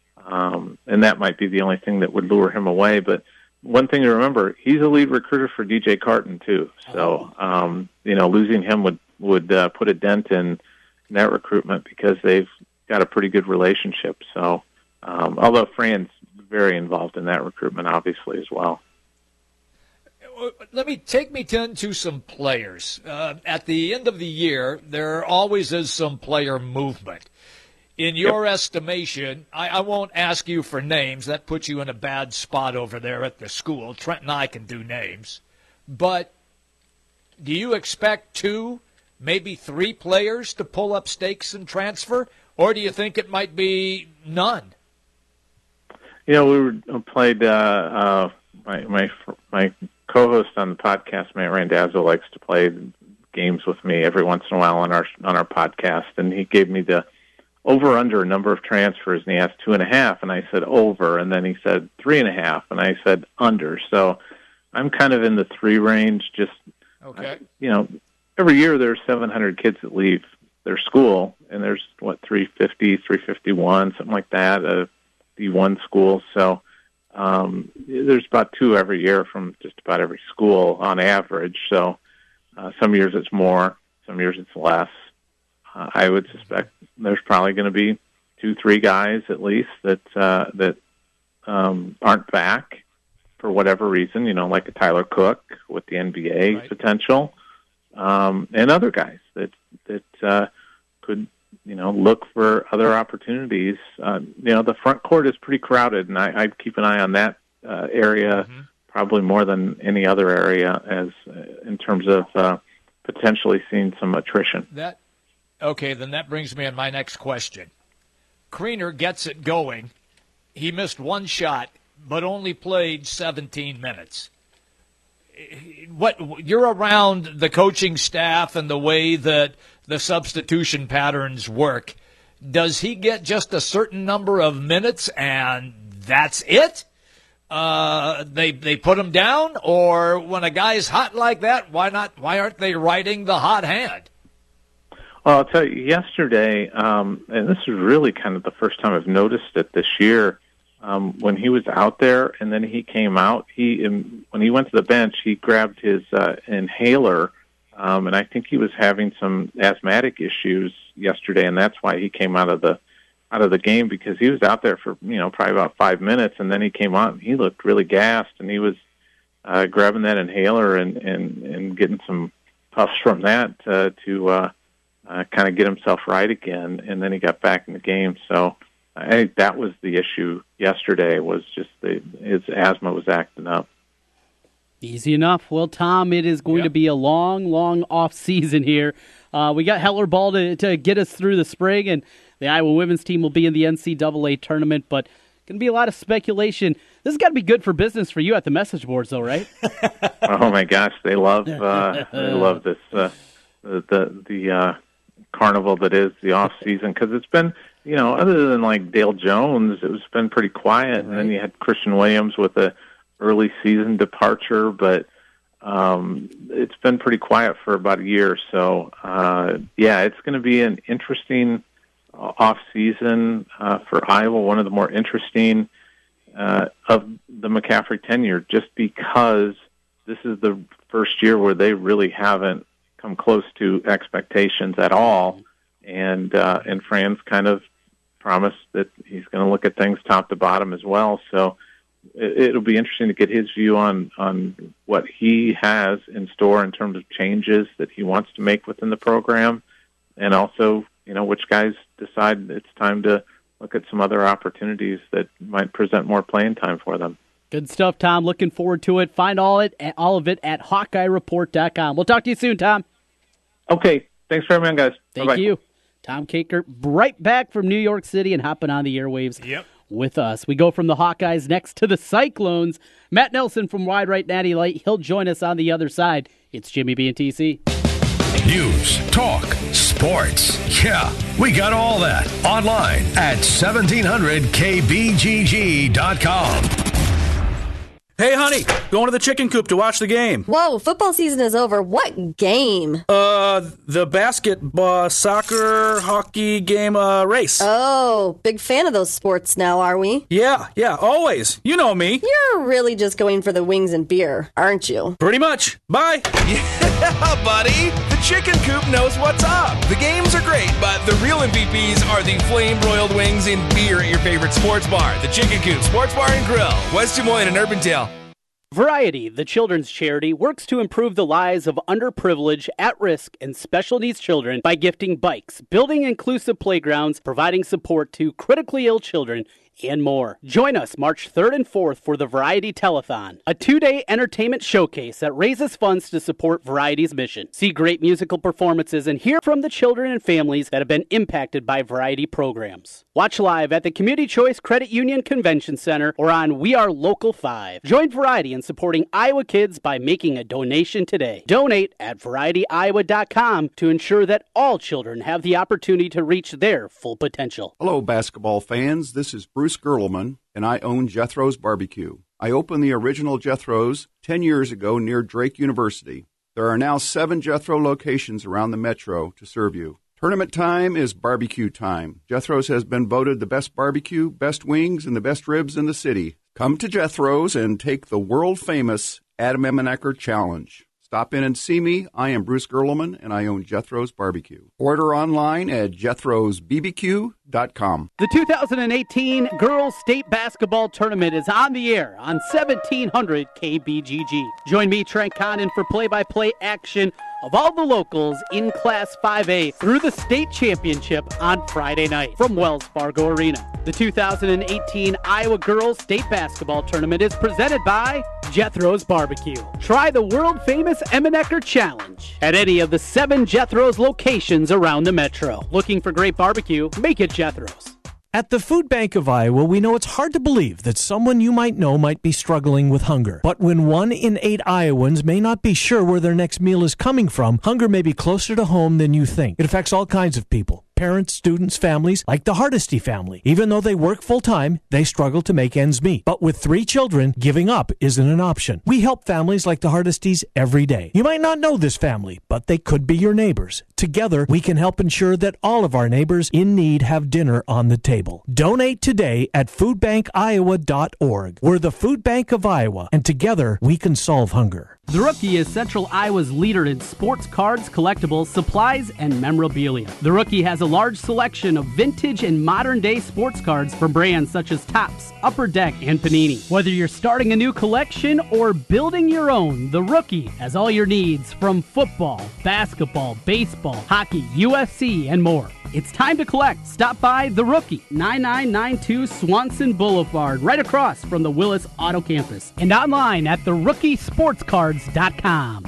um, and that might be the only thing that would lure him away. But one thing to remember, he's a lead recruiter for D J Carton too. So um, you know, losing him would would uh, put a dent in that recruitment because they've got a pretty good relationship. So, um, although Fran's very involved in that recruitment, obviously, as well. Let me take me to, to some players. Uh, at the end of the year, there always is some player movement. In your yep. estimation, I, I won't ask you for names. That puts you in a bad spot over there at the school. Trent and I can do names. But do you expect two, maybe three players to pull up stakes and transfer? Or do you think it might be none? You know, we were, played uh, uh, my my my co-host on the podcast, Matt Randazzo, likes to play games with me every once in a while on our on our podcast, and he gave me the over under number of transfers, and he asked two and a half, and I said over, and then he said three and a half, and I said under. So I'm kind of in the three range. Just okay, you know, every year there's seven hundred kids that leave their school, and there's what three fifty, three fifty-one, something like that, a D one school. So um, there's about two every year from just about every school on average. So uh, some years it's more, some years it's less. Uh, I would suspect there's probably going to be two, three guys at least that uh, that um, aren't back for whatever reason. You know, like a Tyler Cook with the N B A right. potential, um, and other guys that that uh, could, you know, look for other opportunities. Uh, you know, the front court is pretty crowded, and I, I'd keep an eye on that uh, area mm-hmm. probably more than any other area as uh, in terms of uh, potentially seeing some attrition. That okay, then that brings me on my next question. Kriener gets it going. He missed one shot, but only played seventeen minutes. What you're around the coaching staff and the way that the substitution patterns work. Does he get just a certain number of minutes and that's it? Uh, they they put him down, or when a guy's hot like that, why not? Why aren't they riding the hot hand? Well, I'll tell you, yesterday, um, and this is really kind of the first time I've noticed it this year. um, when he was out there and then he came out, he when he went to the bench, he grabbed his uh, inhaler, um, and I think he was having some asthmatic issues yesterday, and that's why he came out of the out of the game, because he was out there for, you know, probably about five minutes, and then he came out and he looked really gassed, and he was uh, grabbing that inhaler and, and, and getting some puffs from that uh, to uh, uh, kind of get himself right again, and then he got back in the game. So I think that was the issue yesterday, was just the, his asthma was acting up. Easy enough. Well, Tom, it is going yep. to be a long, long off season here. Uh, we got Heller ball to, to get us through the spring, and the Iowa women's team will be in the N C double A tournament, but going to be a lot of speculation. This has got to be good for business for you at the message boards, though, right? Oh my gosh, they love uh, they love this uh, the the, the uh, carnival that is the off season, because it's been, you know, other than like Dale Jones, it was been pretty quiet, right. And then you had Christian Williams with a early season departure, but um, it's been pretty quiet for about a year. So uh, yeah, it's going to be an interesting off season uh, for Iowa, one of the more interesting uh, of the McCaffrey tenure, just because this is the first year where they really haven't come close to expectations at all, and uh, and Fran's kind of promised that he's going to look at things top to bottom as well. So it, it'll be interesting to get his view on on what he has in store in terms of changes that he wants to make within the program, and also, you know, which guys decide it's time to look at some other opportunities that might present more playing time for them. Good stuff, Tom. Looking forward to it. Find all it, all of it at Hawkeye Report dot com. We'll talk to you soon, Tom. Okay. Thanks for having me on, guys. Thank Bye-bye. you. Tom Kakert, right back from New York City and hopping on the airwaves yep. with us. We go from the Hawkeyes next to the Cyclones. Matt Nelson from Wide Right Natty Light. He'll join us on the other side. It's Jimmy B and T C. News, talk, sports. Yeah, we got all that online at seventeen hundred K B G G dot com. Hey, honey, going to the chicken coop to watch the game. Whoa, football season is over. What game? Uh, the basketball, soccer, hockey game uh, race. Oh, big fan of those sports now, are we? Yeah, yeah, always. You know me. You're really just going for the wings and beer, aren't you? Pretty much. Bye. Yeah, buddy. The chicken coop knows what's up. The games are great, but the real M V Ps are the flame-broiled wings and beer at your favorite sports bar. The Chicken Coop Sports Bar and Grill, West Des Moines and Urbandale. Variety, the children's charity, works to improve the lives of underprivileged, at-risk, and special needs children by gifting bikes, building inclusive playgrounds, providing support to critically ill children, and more. Join us March third and fourth for the Variety Telethon, a two-day entertainment showcase that raises funds to support Variety's mission. See great musical performances and hear from the children and families that have been impacted by Variety programs. Watch live at the Community Choice Credit Union Convention Center or on We Are Local five. Join Variety in supporting Iowa kids by making a donation today. Donate at variety iowa dot com to ensure that all children have the opportunity to reach their full potential. Hello, basketball fans. This is Bruce Gerleman, and I own Jethro's Barbecue. I opened the original Jethro's ten years ago near Drake University. There are now seven Jethro locations around the metro to serve you. Tournament time is barbecue time. Jethro's has been voted the best barbecue, best wings, and the best ribs in the city. Come to Jethro's and take the world-famous Adam Emenecker Challenge. Stop in and see me. I am Bruce Gerleman, and I own Jethro's Barbecue. Order online at jethros b b q dot com. The two thousand eighteen Girls State Basketball Tournament is on the air on seventeen hundred K B G G. Join me, Trent Condon, for play-by-play action of all the locals in Class five A through the state championship on Friday night from Wells Fargo Arena. The two thousand eighteen Iowa Girls State Basketball Tournament is presented by Jethro's Barbecue. Try the world-famous Emenecker Challenge at any of the seven Jethro's locations around the metro. Looking for great barbecue? Make it Jethro's. At the Food Bank of Iowa, we know it's hard to believe that someone you might know might be struggling with hunger. But when one in eight Iowans may not be sure where their next meal is coming from, hunger may be closer to home than you think. It affects all kinds of people. Parents, students, families, like the Hardesty family. Even though they work full-time, they struggle to make ends meet. But with three children, giving up isn't an option. We help families like the Hardesties every day. You might not know this family, but they could be your neighbors. Together, we can help ensure that all of our neighbors in need have dinner on the table. Donate today at food bank iowa dot org. We're the Food Bank of Iowa, and together we can solve hunger. The Rookie is Central Iowa's leader in sports cards, collectibles, supplies, and memorabilia. The Rookie has a large selection of vintage and modern-day sports cards from brands such as Topps, Upper Deck, and Panini. Whether you're starting a new collection or building your own, The Rookie has all your needs from football, basketball, baseball, hockey, U F C, and more. It's time to collect. Stop by The Rookie, ninety-nine ninety-two Swanson Boulevard, right across from the Willis Auto Campus, and online at the rookie sports cards dot com.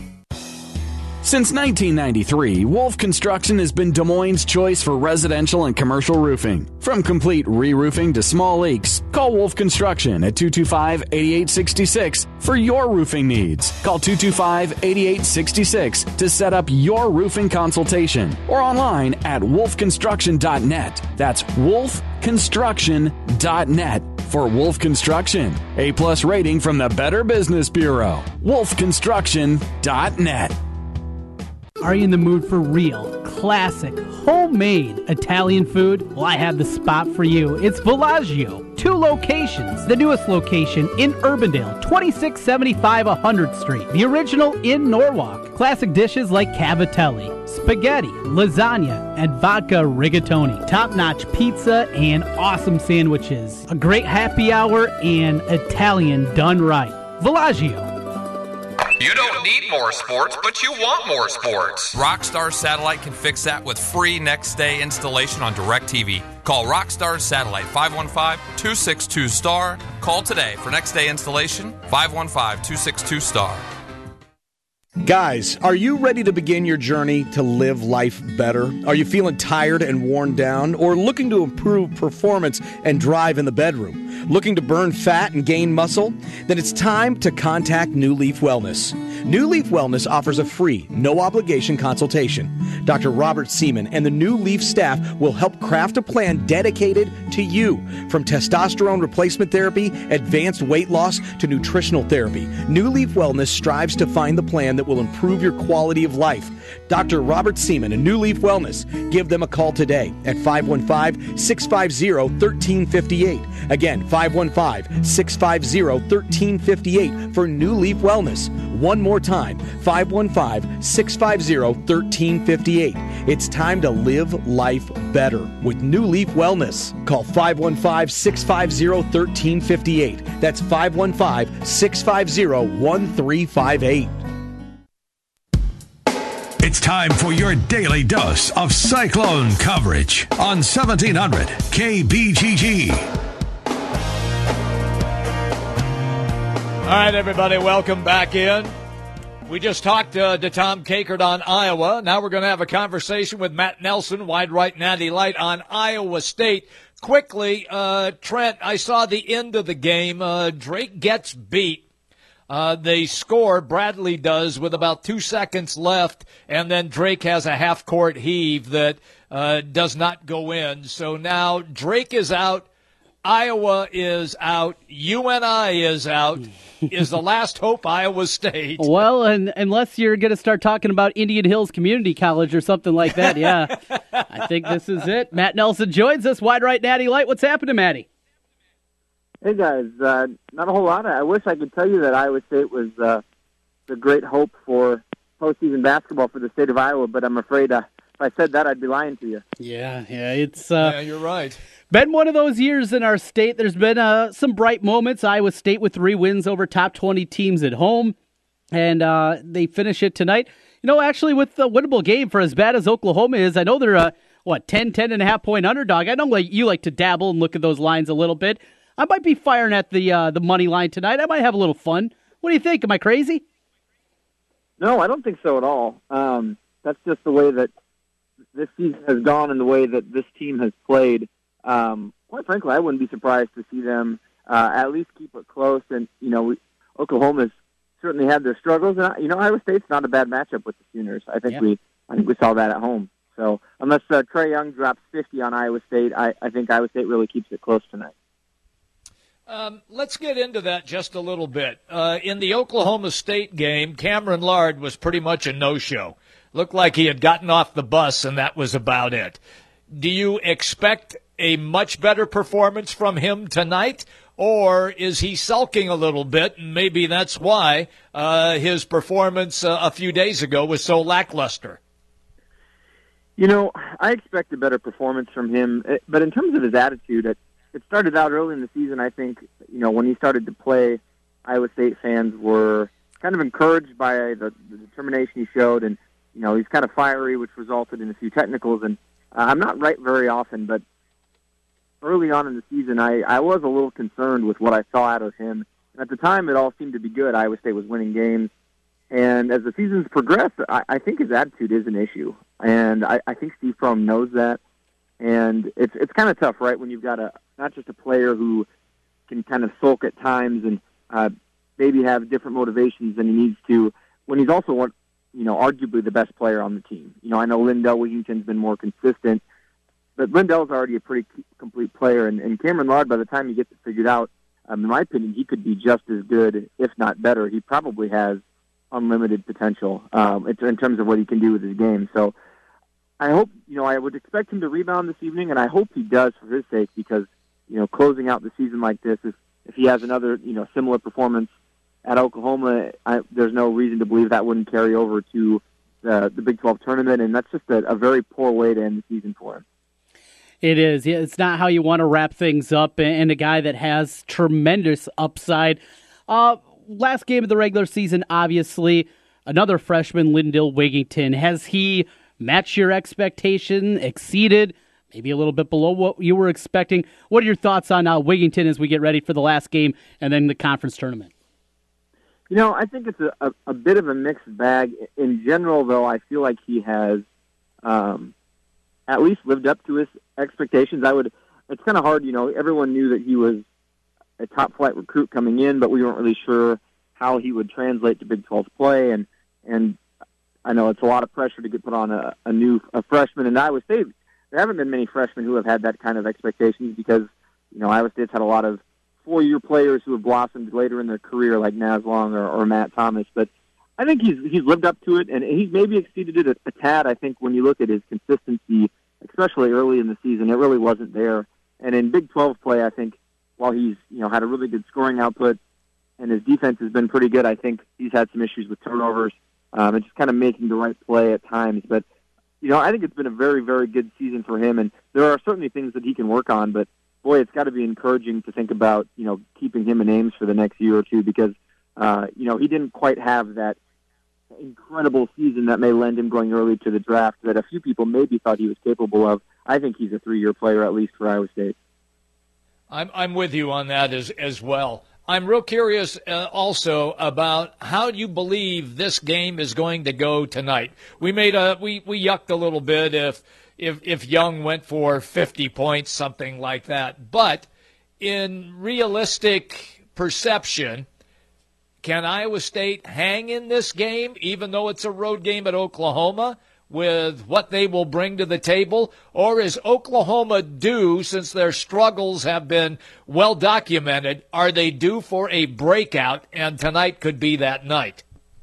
Since nineteen ninety-three, Wolf Construction has been Des Moines' choice for residential and commercial roofing. From complete re-roofing to small leaks, call Wolf Construction at two two five, eight eight six six for your roofing needs. Call two two five, eight eight six six to set up your roofing consultation or online at wolf construction dot net. That's wolf construction dot net for Wolf Construction. A-plus rating from the Better Business Bureau. wolf construction dot net. Are you in the mood for real, classic, homemade Italian food? Well, I have the spot for you. It's Villaggio. Two locations. The newest location in Urbandale, twenty-six seventy-five one hundredth Street. The original in Norwalk. Classic dishes like cavatelli, spaghetti, lasagna, and vodka rigatoni. Top-notch pizza and awesome sandwiches. A great happy hour and Italian done right. Villaggio. You don't need more sports, but you want more sports. Rockstar Satellite can fix that with free next-day installation on DirecTV. Call Rockstar Satellite, five one five, two six two, STAR. Call today for next-day installation, five one five, two six two, STAR. Guys, are you ready to begin your journey to live life better? Are you feeling tired and worn down, or looking to improve performance and drive in the bedroom? Looking to burn fat and gain muscle? Then it's time to contact New Leaf Wellness. New Leaf Wellness offers a free, no-obligation consultation. Doctor Robert Seaman and the New Leaf staff will help craft a plan dedicated to you. From testosterone replacement therapy, advanced weight loss, to nutritional therapy, New Leaf Wellness strives to find the plan that will improve your quality of life. Doctor Robert Seaman and New Leaf Wellness. Give them a call today at five one five, six five zero, one three five eight. Again, five one five, six five zero, one three five eight for New Leaf Wellness. One more time, five one five, six five zero, one three five eight. It's time to live life better with New Leaf Wellness. Call five one five, six five zero, one three five eight. That's five one five, six five zero, one three five eight. It's time for your daily dose of Cyclone coverage on seventeen hundred K B G G. All right, everybody, welcome back in. We just talked uh, to Tom Kakert on Iowa. Now we're going to have a conversation with Matt Nelson, wide right natty light, on Iowa State. Quickly, uh, Trent, I saw the end of the game. Uh, Drake gets beat. Uh, they score, Bradley does, with about two seconds left, and then Drake has a half-court heave that uh, does not go in. So now Drake is out, Iowa is out, U N I is out. Is the last hope Iowa State? Well, and unless you're going to start talking about Indian Hills Community College or something like that, yeah. I think this is it. Matt Nelson joins us, wide right natty light. What's happening, Matty? Hey, guys, uh, not a whole lot. I wish I could tell you that Iowa State was uh, the great hope for postseason basketball for the state of Iowa, but I'm afraid uh, if I said that, I'd be lying to you. Yeah, yeah, it's uh, yeah, you're right. Been one of those years in our state. There's been uh, some bright moments. Iowa State with three wins over top twenty teams at home, and uh, they finish it tonight. You know, actually, with the winnable game, for as bad as Oklahoma is, I know they're a, what, ten, ten and a half point underdog. I know like you like to dabble and look at those lines a little bit. I might be firing at the uh, the money line tonight. I might have a little fun. What do you think? Am I crazy? No, I don't think so at all. Um, that's just the way that this season has gone and the way that this team has played. Um, quite frankly, I wouldn't be surprised to see them uh, at least keep it close. And, you know, we, Oklahoma's certainly had their struggles. And, you know, Iowa State's not a bad matchup with the Sooners. I think yeah. we I think we saw that at home. So unless uh, Trae Young drops fifty on Iowa State, I, I think Iowa State really keeps it close tonight. Um, let's get into that just a little bit. Uh, in the Oklahoma State game, Cameron Lard was pretty much a no-show. Looked like he had gotten off the bus, and that was about it. Do you expect a much better performance from him tonight, or is he sulking a little bit, and maybe that's why uh, his performance uh, a few days ago was so lackluster? You know, I expect a better performance from him, but in terms of his attitude, it, it started out early in the season. I think, you know, when he started to play, Iowa State fans were kind of encouraged by the, the determination he showed, and, you know, he's kind of fiery, which resulted in a few technicals, and uh, I'm not right very often, but early on in the season, I, I was a little concerned with what I saw out of him. And at the time, it all seemed to be good. Iowa State was winning games. And as the seasons progressed, I, I think his attitude is an issue. And I, I think Steve Prohm knows that. And it's it's kind of tough, right, when you've got a not just a player who can kind of sulk at times and uh, maybe have different motivations than he needs to, when he's also, one, you know, arguably the best player on the team. You know, I know Lindell Wigington's been more consistent, but Lindell's already a pretty complete player. And, and Cameron Lard, by the time he gets it figured out, um, in my opinion, he could be just as good, if not better. He probably has unlimited potential um, in terms of what he can do with his game. So I hope, you know, I would expect him to rebound this evening, and I hope he does for his sake because, you know, closing out the season like this, if, if he has another, you know, similar performance at Oklahoma, I, there's no reason to believe that wouldn't carry over to the, the Big twelve tournament, and that's just a, a very poor way to end the season for him. It is. Yeah, it's not how you want to wrap things up, and a guy that has tremendous upside. Uh, last game of the regular season, obviously, another freshman, Lindell Wigington. Has he matched your expectation, exceeded, maybe a little bit below what you were expecting? What are your thoughts on uh, Wigington as we get ready for the last game and then the conference tournament? You know, I think it's a, a, a bit of a mixed bag. In general, though, I feel like he has um, at least lived up to his expectations. I would. It's kind of hard, you know. Everyone knew that he was a top-flight recruit coming in, but we weren't really sure how he would translate to Big twelve play. And and I know it's a lot of pressure to get put on a, a new a freshman. And Iowa State, there haven't been many freshmen who have had that kind of expectations because, you know, Iowa State's had a lot of four-year players who have blossomed later in their career, like Naz Long or, or Matt Thomas. But I think he's he's lived up to it, and he's maybe exceeded it a, a tad. I think when you look at his consistency, especially early in the season, it really wasn't there. And in Big twelve play, I think while he's you know had a really good scoring output and his defense has been pretty good, I think he's had some issues with turnovers um, and just kind of making the right play at times. But you know, I think it's been a very, very good season for him, and there are certainly things that he can work on. But boy, it's got to be encouraging to think about you know keeping him in Ames for the next year or two because uh, you know he didn't quite have that incredible season that may lend him going early to the draft that a few people maybe thought he was capable of. I think he's a three-year player at least for Iowa State. I'm I'm with you on that as as well. I'm real curious uh, also about how you believe this game is going to go tonight. We made a we we yucked a little bit if if if Young went for fifty points, something like that. But in realistic perception, can Iowa State hang in this game, even though it's a road game at Oklahoma, with what they will bring to the table? Or is Oklahoma due, since their struggles have been well documented, are they due for a breakout, and tonight could be that night?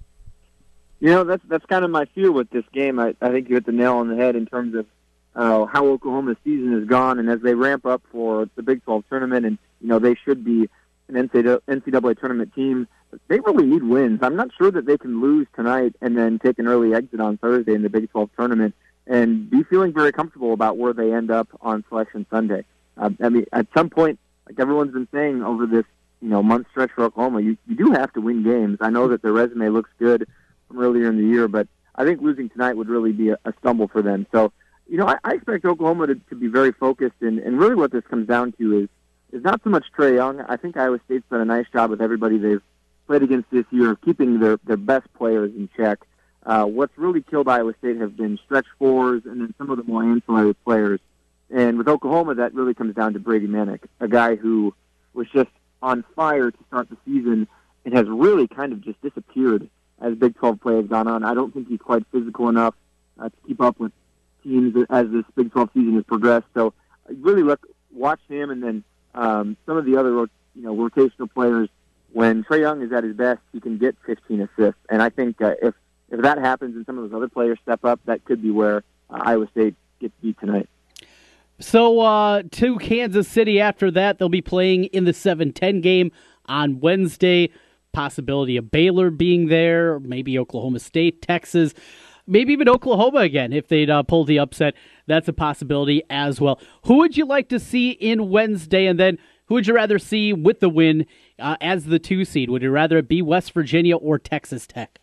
You know, that's that's kind of my fear with this game. I, I think you hit the nail on the head in terms of uh, how Oklahoma's season has gone, and as they ramp up for the Big twelve tournament, and, you know, they should be an N C double A tournament team, they really need wins. I'm not sure that they can lose tonight and then take an early exit on Thursday in the Big twelve tournament and be feeling very comfortable about where they end up on Selection Sunday. Uh, I mean, at some point, like everyone's been saying over this, you know, month stretch for Oklahoma, you, you do have to win games. I know that their resume looks good from earlier in the year, but I think losing tonight would really be a, a stumble for them. So, you know, I, I expect Oklahoma to, to be very focused, and, and really what this comes down to is is not so much Trae Young. I think Iowa State's done a nice job with everybody they've played against this year of keeping their, their best players in check. Uh, what's really killed Iowa State have been stretch fours and then some of the more ancillary players. And with Oklahoma, that really comes down to Brady Manek, a guy who was just on fire to start the season and has really kind of just disappeared as Big twelve play has gone on. I don't think he's quite physical enough uh, to keep up with teams as this Big twelve season has progressed. So really look, watch him, and then um, some of the other you know rotational players. When Trae Young is at his best, he can get fifteen assists, and I think uh, if if that happens and some of those other players step up, that could be where uh, Iowa State gets beat tonight. So uh, to Kansas City after that, they'll be playing in the seven ten game on Wednesday. Possibility of Baylor being there, maybe Oklahoma State, Texas, maybe even Oklahoma again if they'd uh, pull the upset. That's a possibility as well. Who would you like to see in Wednesday, and then who would you rather see with the win uh, as the two seed? Would you rather it be West Virginia or Texas Tech?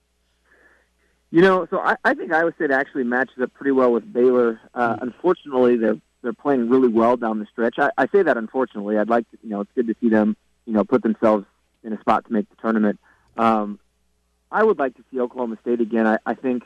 You know, so I, I think Iowa State actually matches up pretty well with Baylor. Uh, mm-hmm. Unfortunately, they're they're playing really well down the stretch. I, I say that unfortunately. I'd like to, you know, it's good to see them, you know, put themselves in a spot to make the tournament. Um, I would like to see Oklahoma State again. I, I think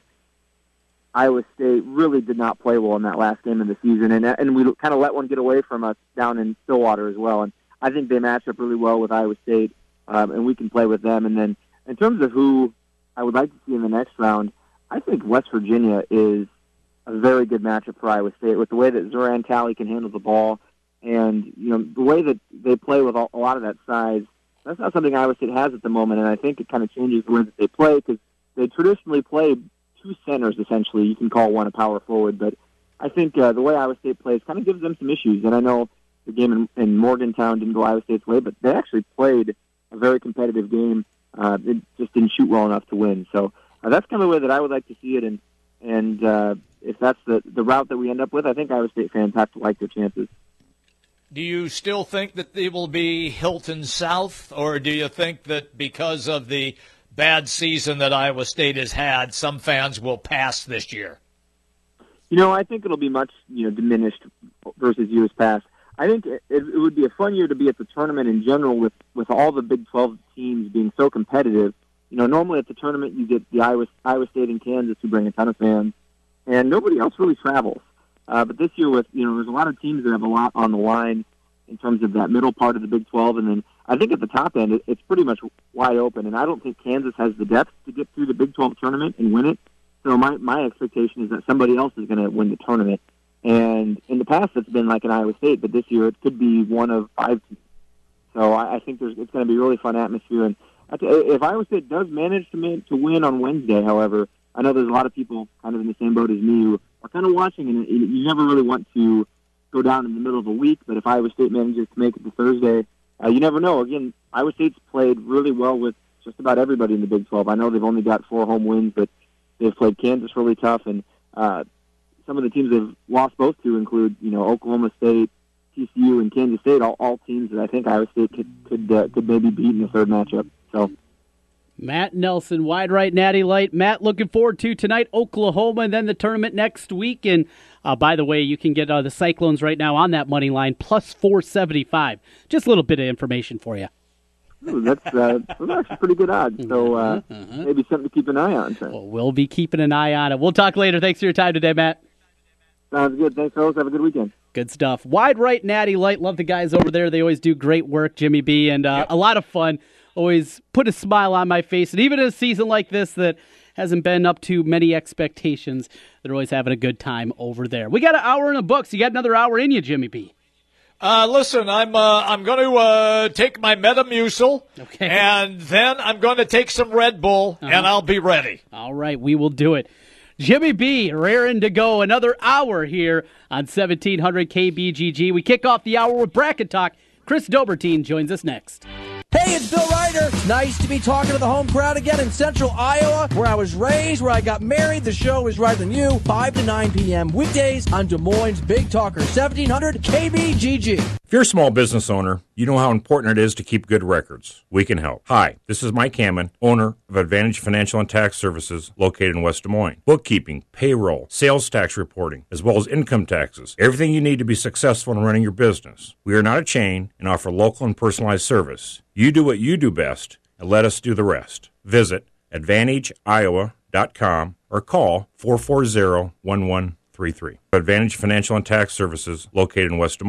Iowa State really did not play well in that last game of the season, and and we kind of let one get away from us down in Stillwater as well. And I think they match up really well with Iowa State, um, and we can play with them. And then in terms of who I would like to see in the next round, I think West Virginia is a very good matchup for Iowa State with the way that Zoran Talley can handle the ball, and you know the way that they play with a lot of that size. That's not something Iowa State has at the moment, and I think it kind of changes the way that they play because they traditionally play two centers, essentially. You can call one a power forward, but I think uh, the way Iowa State plays kind of gives them some issues. And I know the game in, in Morgantown didn't go Iowa State's way, but they actually played a very competitive game. Uh, it just didn't shoot well enough to win. So uh, that's kind of the way that I would like to see it, and and uh, if that's the, the route that we end up with, I think Iowa State fans have to like their chances. Do you still think that they will be Hilton South, or do you think that because of the bad season that Iowa State has had, some fans will pass this year? You know, I think it'll be much, you know, diminished versus years past. I think it, it would be a fun year to be at the tournament in general with, with all the Big twelve teams being so competitive. You know, normally at the tournament you get the Iowa, Iowa State and Kansas who bring a ton of fans, and nobody else really travels. Uh, but this year, with you know, there's a lot of teams that have a lot on the line in terms of that middle part of the Big twelve, and then I think at the top end, it, it's pretty much wide open. And I don't think Kansas has the depth to get through the Big twelve tournament and win it. So my my expectation is that somebody else is going to win the tournament. And in the past, it's been like an Iowa State, but this year it could be one of five teams. So I, I think there's it's going to be a really fun atmosphere. And if Iowa State does manage to man, to win on Wednesday, however, I know there's a lot of people kind of in the same boat as me who are kind of watching, and you never really want to go down in the middle of a week, but if Iowa State manages to make it to Thursday, uh, you never know. Again, Iowa State's played really well with just about everybody in the Big twelve. I know they've only got four home wins, but they've played Kansas really tough, and uh, some of the teams they've lost both to include, you know, Oklahoma State, T C U, and Kansas State, all, all teams that I think Iowa State could could, uh, could maybe beat in the third matchup. So. Matt Nelson, Wide Right Natty Light. Matt, looking forward to tonight, Oklahoma, and then the tournament next week. And uh, by the way, you can get uh, the Cyclones right now on that money line, plus four seventy-five. Just a little bit of information for you. Ooh, that's, uh, that's actually pretty good odds. So uh, uh-huh, uh-huh. maybe something to keep an eye on. So. Well, we'll be keeping an eye on it. We'll talk later. Thanks for your time today, Matt. Sounds good. Thanks, fellas. Have a good weekend. Good stuff. Wide Right Natty Light. Love the guys over there. They always do great work, Jimmy B, and uh, yep. a lot of fun. Always put a smile on my face. And even in a season like this that hasn't been up to many expectations, they're always having a good time over there. We got an hour in the books. You got another hour in you, Jimmy B. Uh, listen, I'm uh, I'm going to uh, take my Metamucil, okay. and then I'm going to take some Red Bull, uh-huh. and I'll be ready. All right, we will do it. Jimmy B, raring to go. Another hour here on seventeen hundred K B G G. We kick off the hour with Bracket Talk. Chris Dobertine joins us next. Hey, it's Bill Ryder. Nice to be talking to the home crowd again in central Iowa, where I was raised, where I got married. The show is right on you, five to nine p.m. weekdays on Des Moines Big Talker, seventeen hundred K B G G. If you're a small business owner, you know how important it is to keep good records. We can help. Hi, this is Mike Hammond, owner of Advantage Financial and Tax Services located in West Des Moines. Bookkeeping, payroll, sales tax reporting, as well as income taxes. Everything you need to be successful in running your business. We are not a chain and offer local and personalized service. You do what you do best, and let us do the rest. Visit advantage iowa dot com or call four four zero, one one three three. Advantage Financial and Tax Services located in West Des Moines.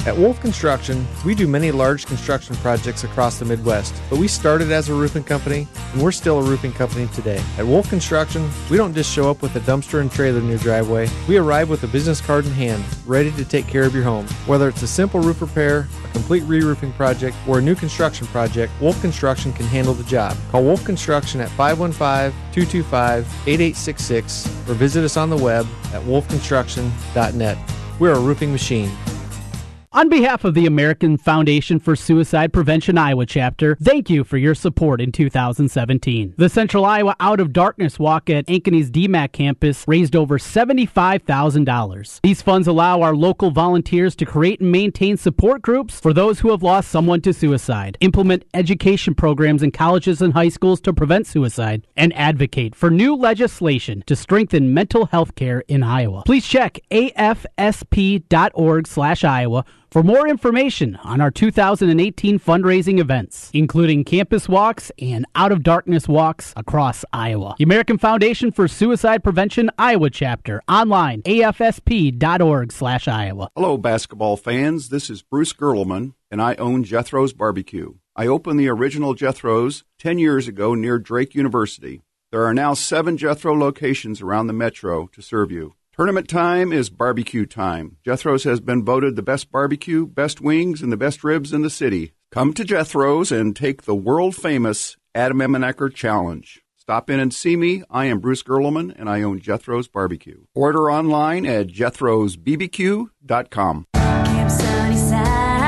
At Wolf Construction, we do many large construction projects across the Midwest, but we started as a roofing company, and we're still a roofing company today. At Wolf Construction, we don't just show up with a dumpster and trailer in your driveway. We arrive with a business card in hand, ready to take care of your home. Whether it's a simple roof repair, a complete re-roofing project, or a new construction project, Wolf Construction can handle the job. Call Wolf Construction at five one five, two two five, eight eight six six or visit us on the web at wolf construction dot net. We're a roofing machine. On behalf of the American Foundation for Suicide Prevention Iowa chapter, thank you for your support in two thousand seventeen. The Central Iowa Out of Darkness Walk at Ankeny's D MAC campus raised over seventy-five thousand dollars. These funds allow our local volunteers to create and maintain support groups for those who have lost someone to suicide, implement education programs in colleges and high schools to prevent suicide, and advocate for new legislation to strengthen mental health care in Iowa. Please check A F S P dot org slash Iowa for more information on our two thousand eighteen fundraising events, including campus walks and Out of Darkness walks across Iowa. The American Foundation for Suicide Prevention Iowa chapter, online, A F S P dot org slash Iowa. Hello, basketball fans. This is Bruce Gertelman, and I own Jethro's Barbecue. I opened the original Jethro's ten years ago near Drake University. There are now seven Jethro locations around the metro to serve you. Tournament time is barbecue time. Jethro's has been voted the best barbecue, best wings, and the best ribs in the city. Come to Jethro's and take the world-famous Adam Emmenecker Challenge. Stop in and see me. I am Bruce Gertelman, and I own Jethro's Barbecue. Order online at jethros b b q dot com. Camp Sunnyside,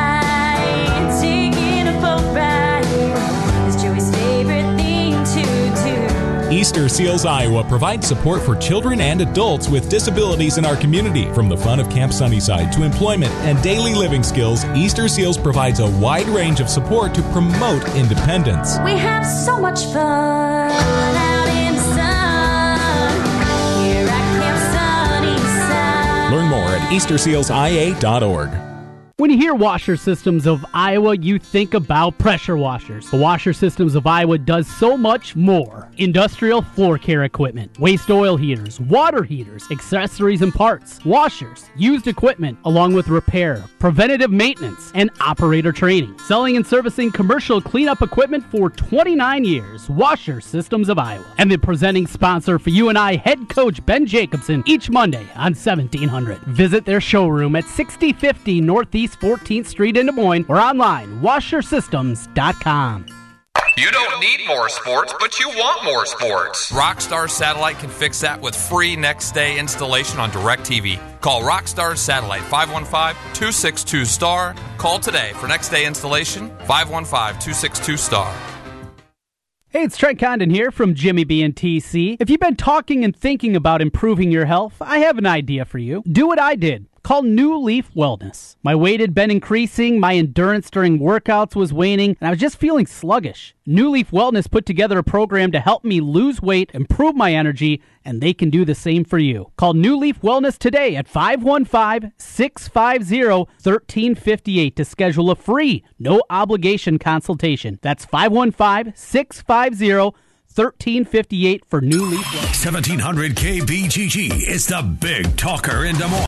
taking a boat ride is Joey's favorite thing to do. Easter Seals Iowa provides support for children and adults with disabilities in our community. From the fun of Camp Sunnyside to employment and daily living skills, Easter Seals provides a wide range of support to promote independence. We have so much fun out in the sun here at Camp Sunnyside. Learn more at easter seals i a dot org. When you hear Washer Systems of Iowa, you think about pressure washers. The Washer Systems of Iowa does so much more. Industrial floor care equipment, waste oil heaters, water heaters, accessories and parts, washers, used equipment, along with repair, preventative maintenance, and operator training. Selling and servicing commercial cleanup equipment for twenty-nine years. Washer Systems of Iowa. And the presenting sponsor for you and I, head coach Ben Jacobson, each Monday on seventeen hundred. Visit their showroom at sixty fifty Northeast fourteenth Street in Des Moines or online, washer systems dot com. You don't need more sports, but you want more sports. Rockstar Satellite can fix that with free next day installation on DirecTV. Call Rockstar Satellite five one five, two six two, star. Call today for next day installation, five one five, two six two, star. Hey, it's Trent Condon here from Jimmy B and T C. If you've been talking and thinking about improving your health, I have an idea for you. Do what I did. Call New Leaf Wellness. My weight had been increasing, my endurance during workouts was waning, and I was just feeling sluggish. New Leaf Wellness put together a program to help me lose weight, improve my energy, and they can do the same for you. Call New Leaf Wellness today at five one five, six five zero, one three five eight to schedule a free, no-obligation consultation. That's five one five, six five zero, one three five eight for New Leaf Wellness. seventeen hundred K B G G is the big talker in Des Moines.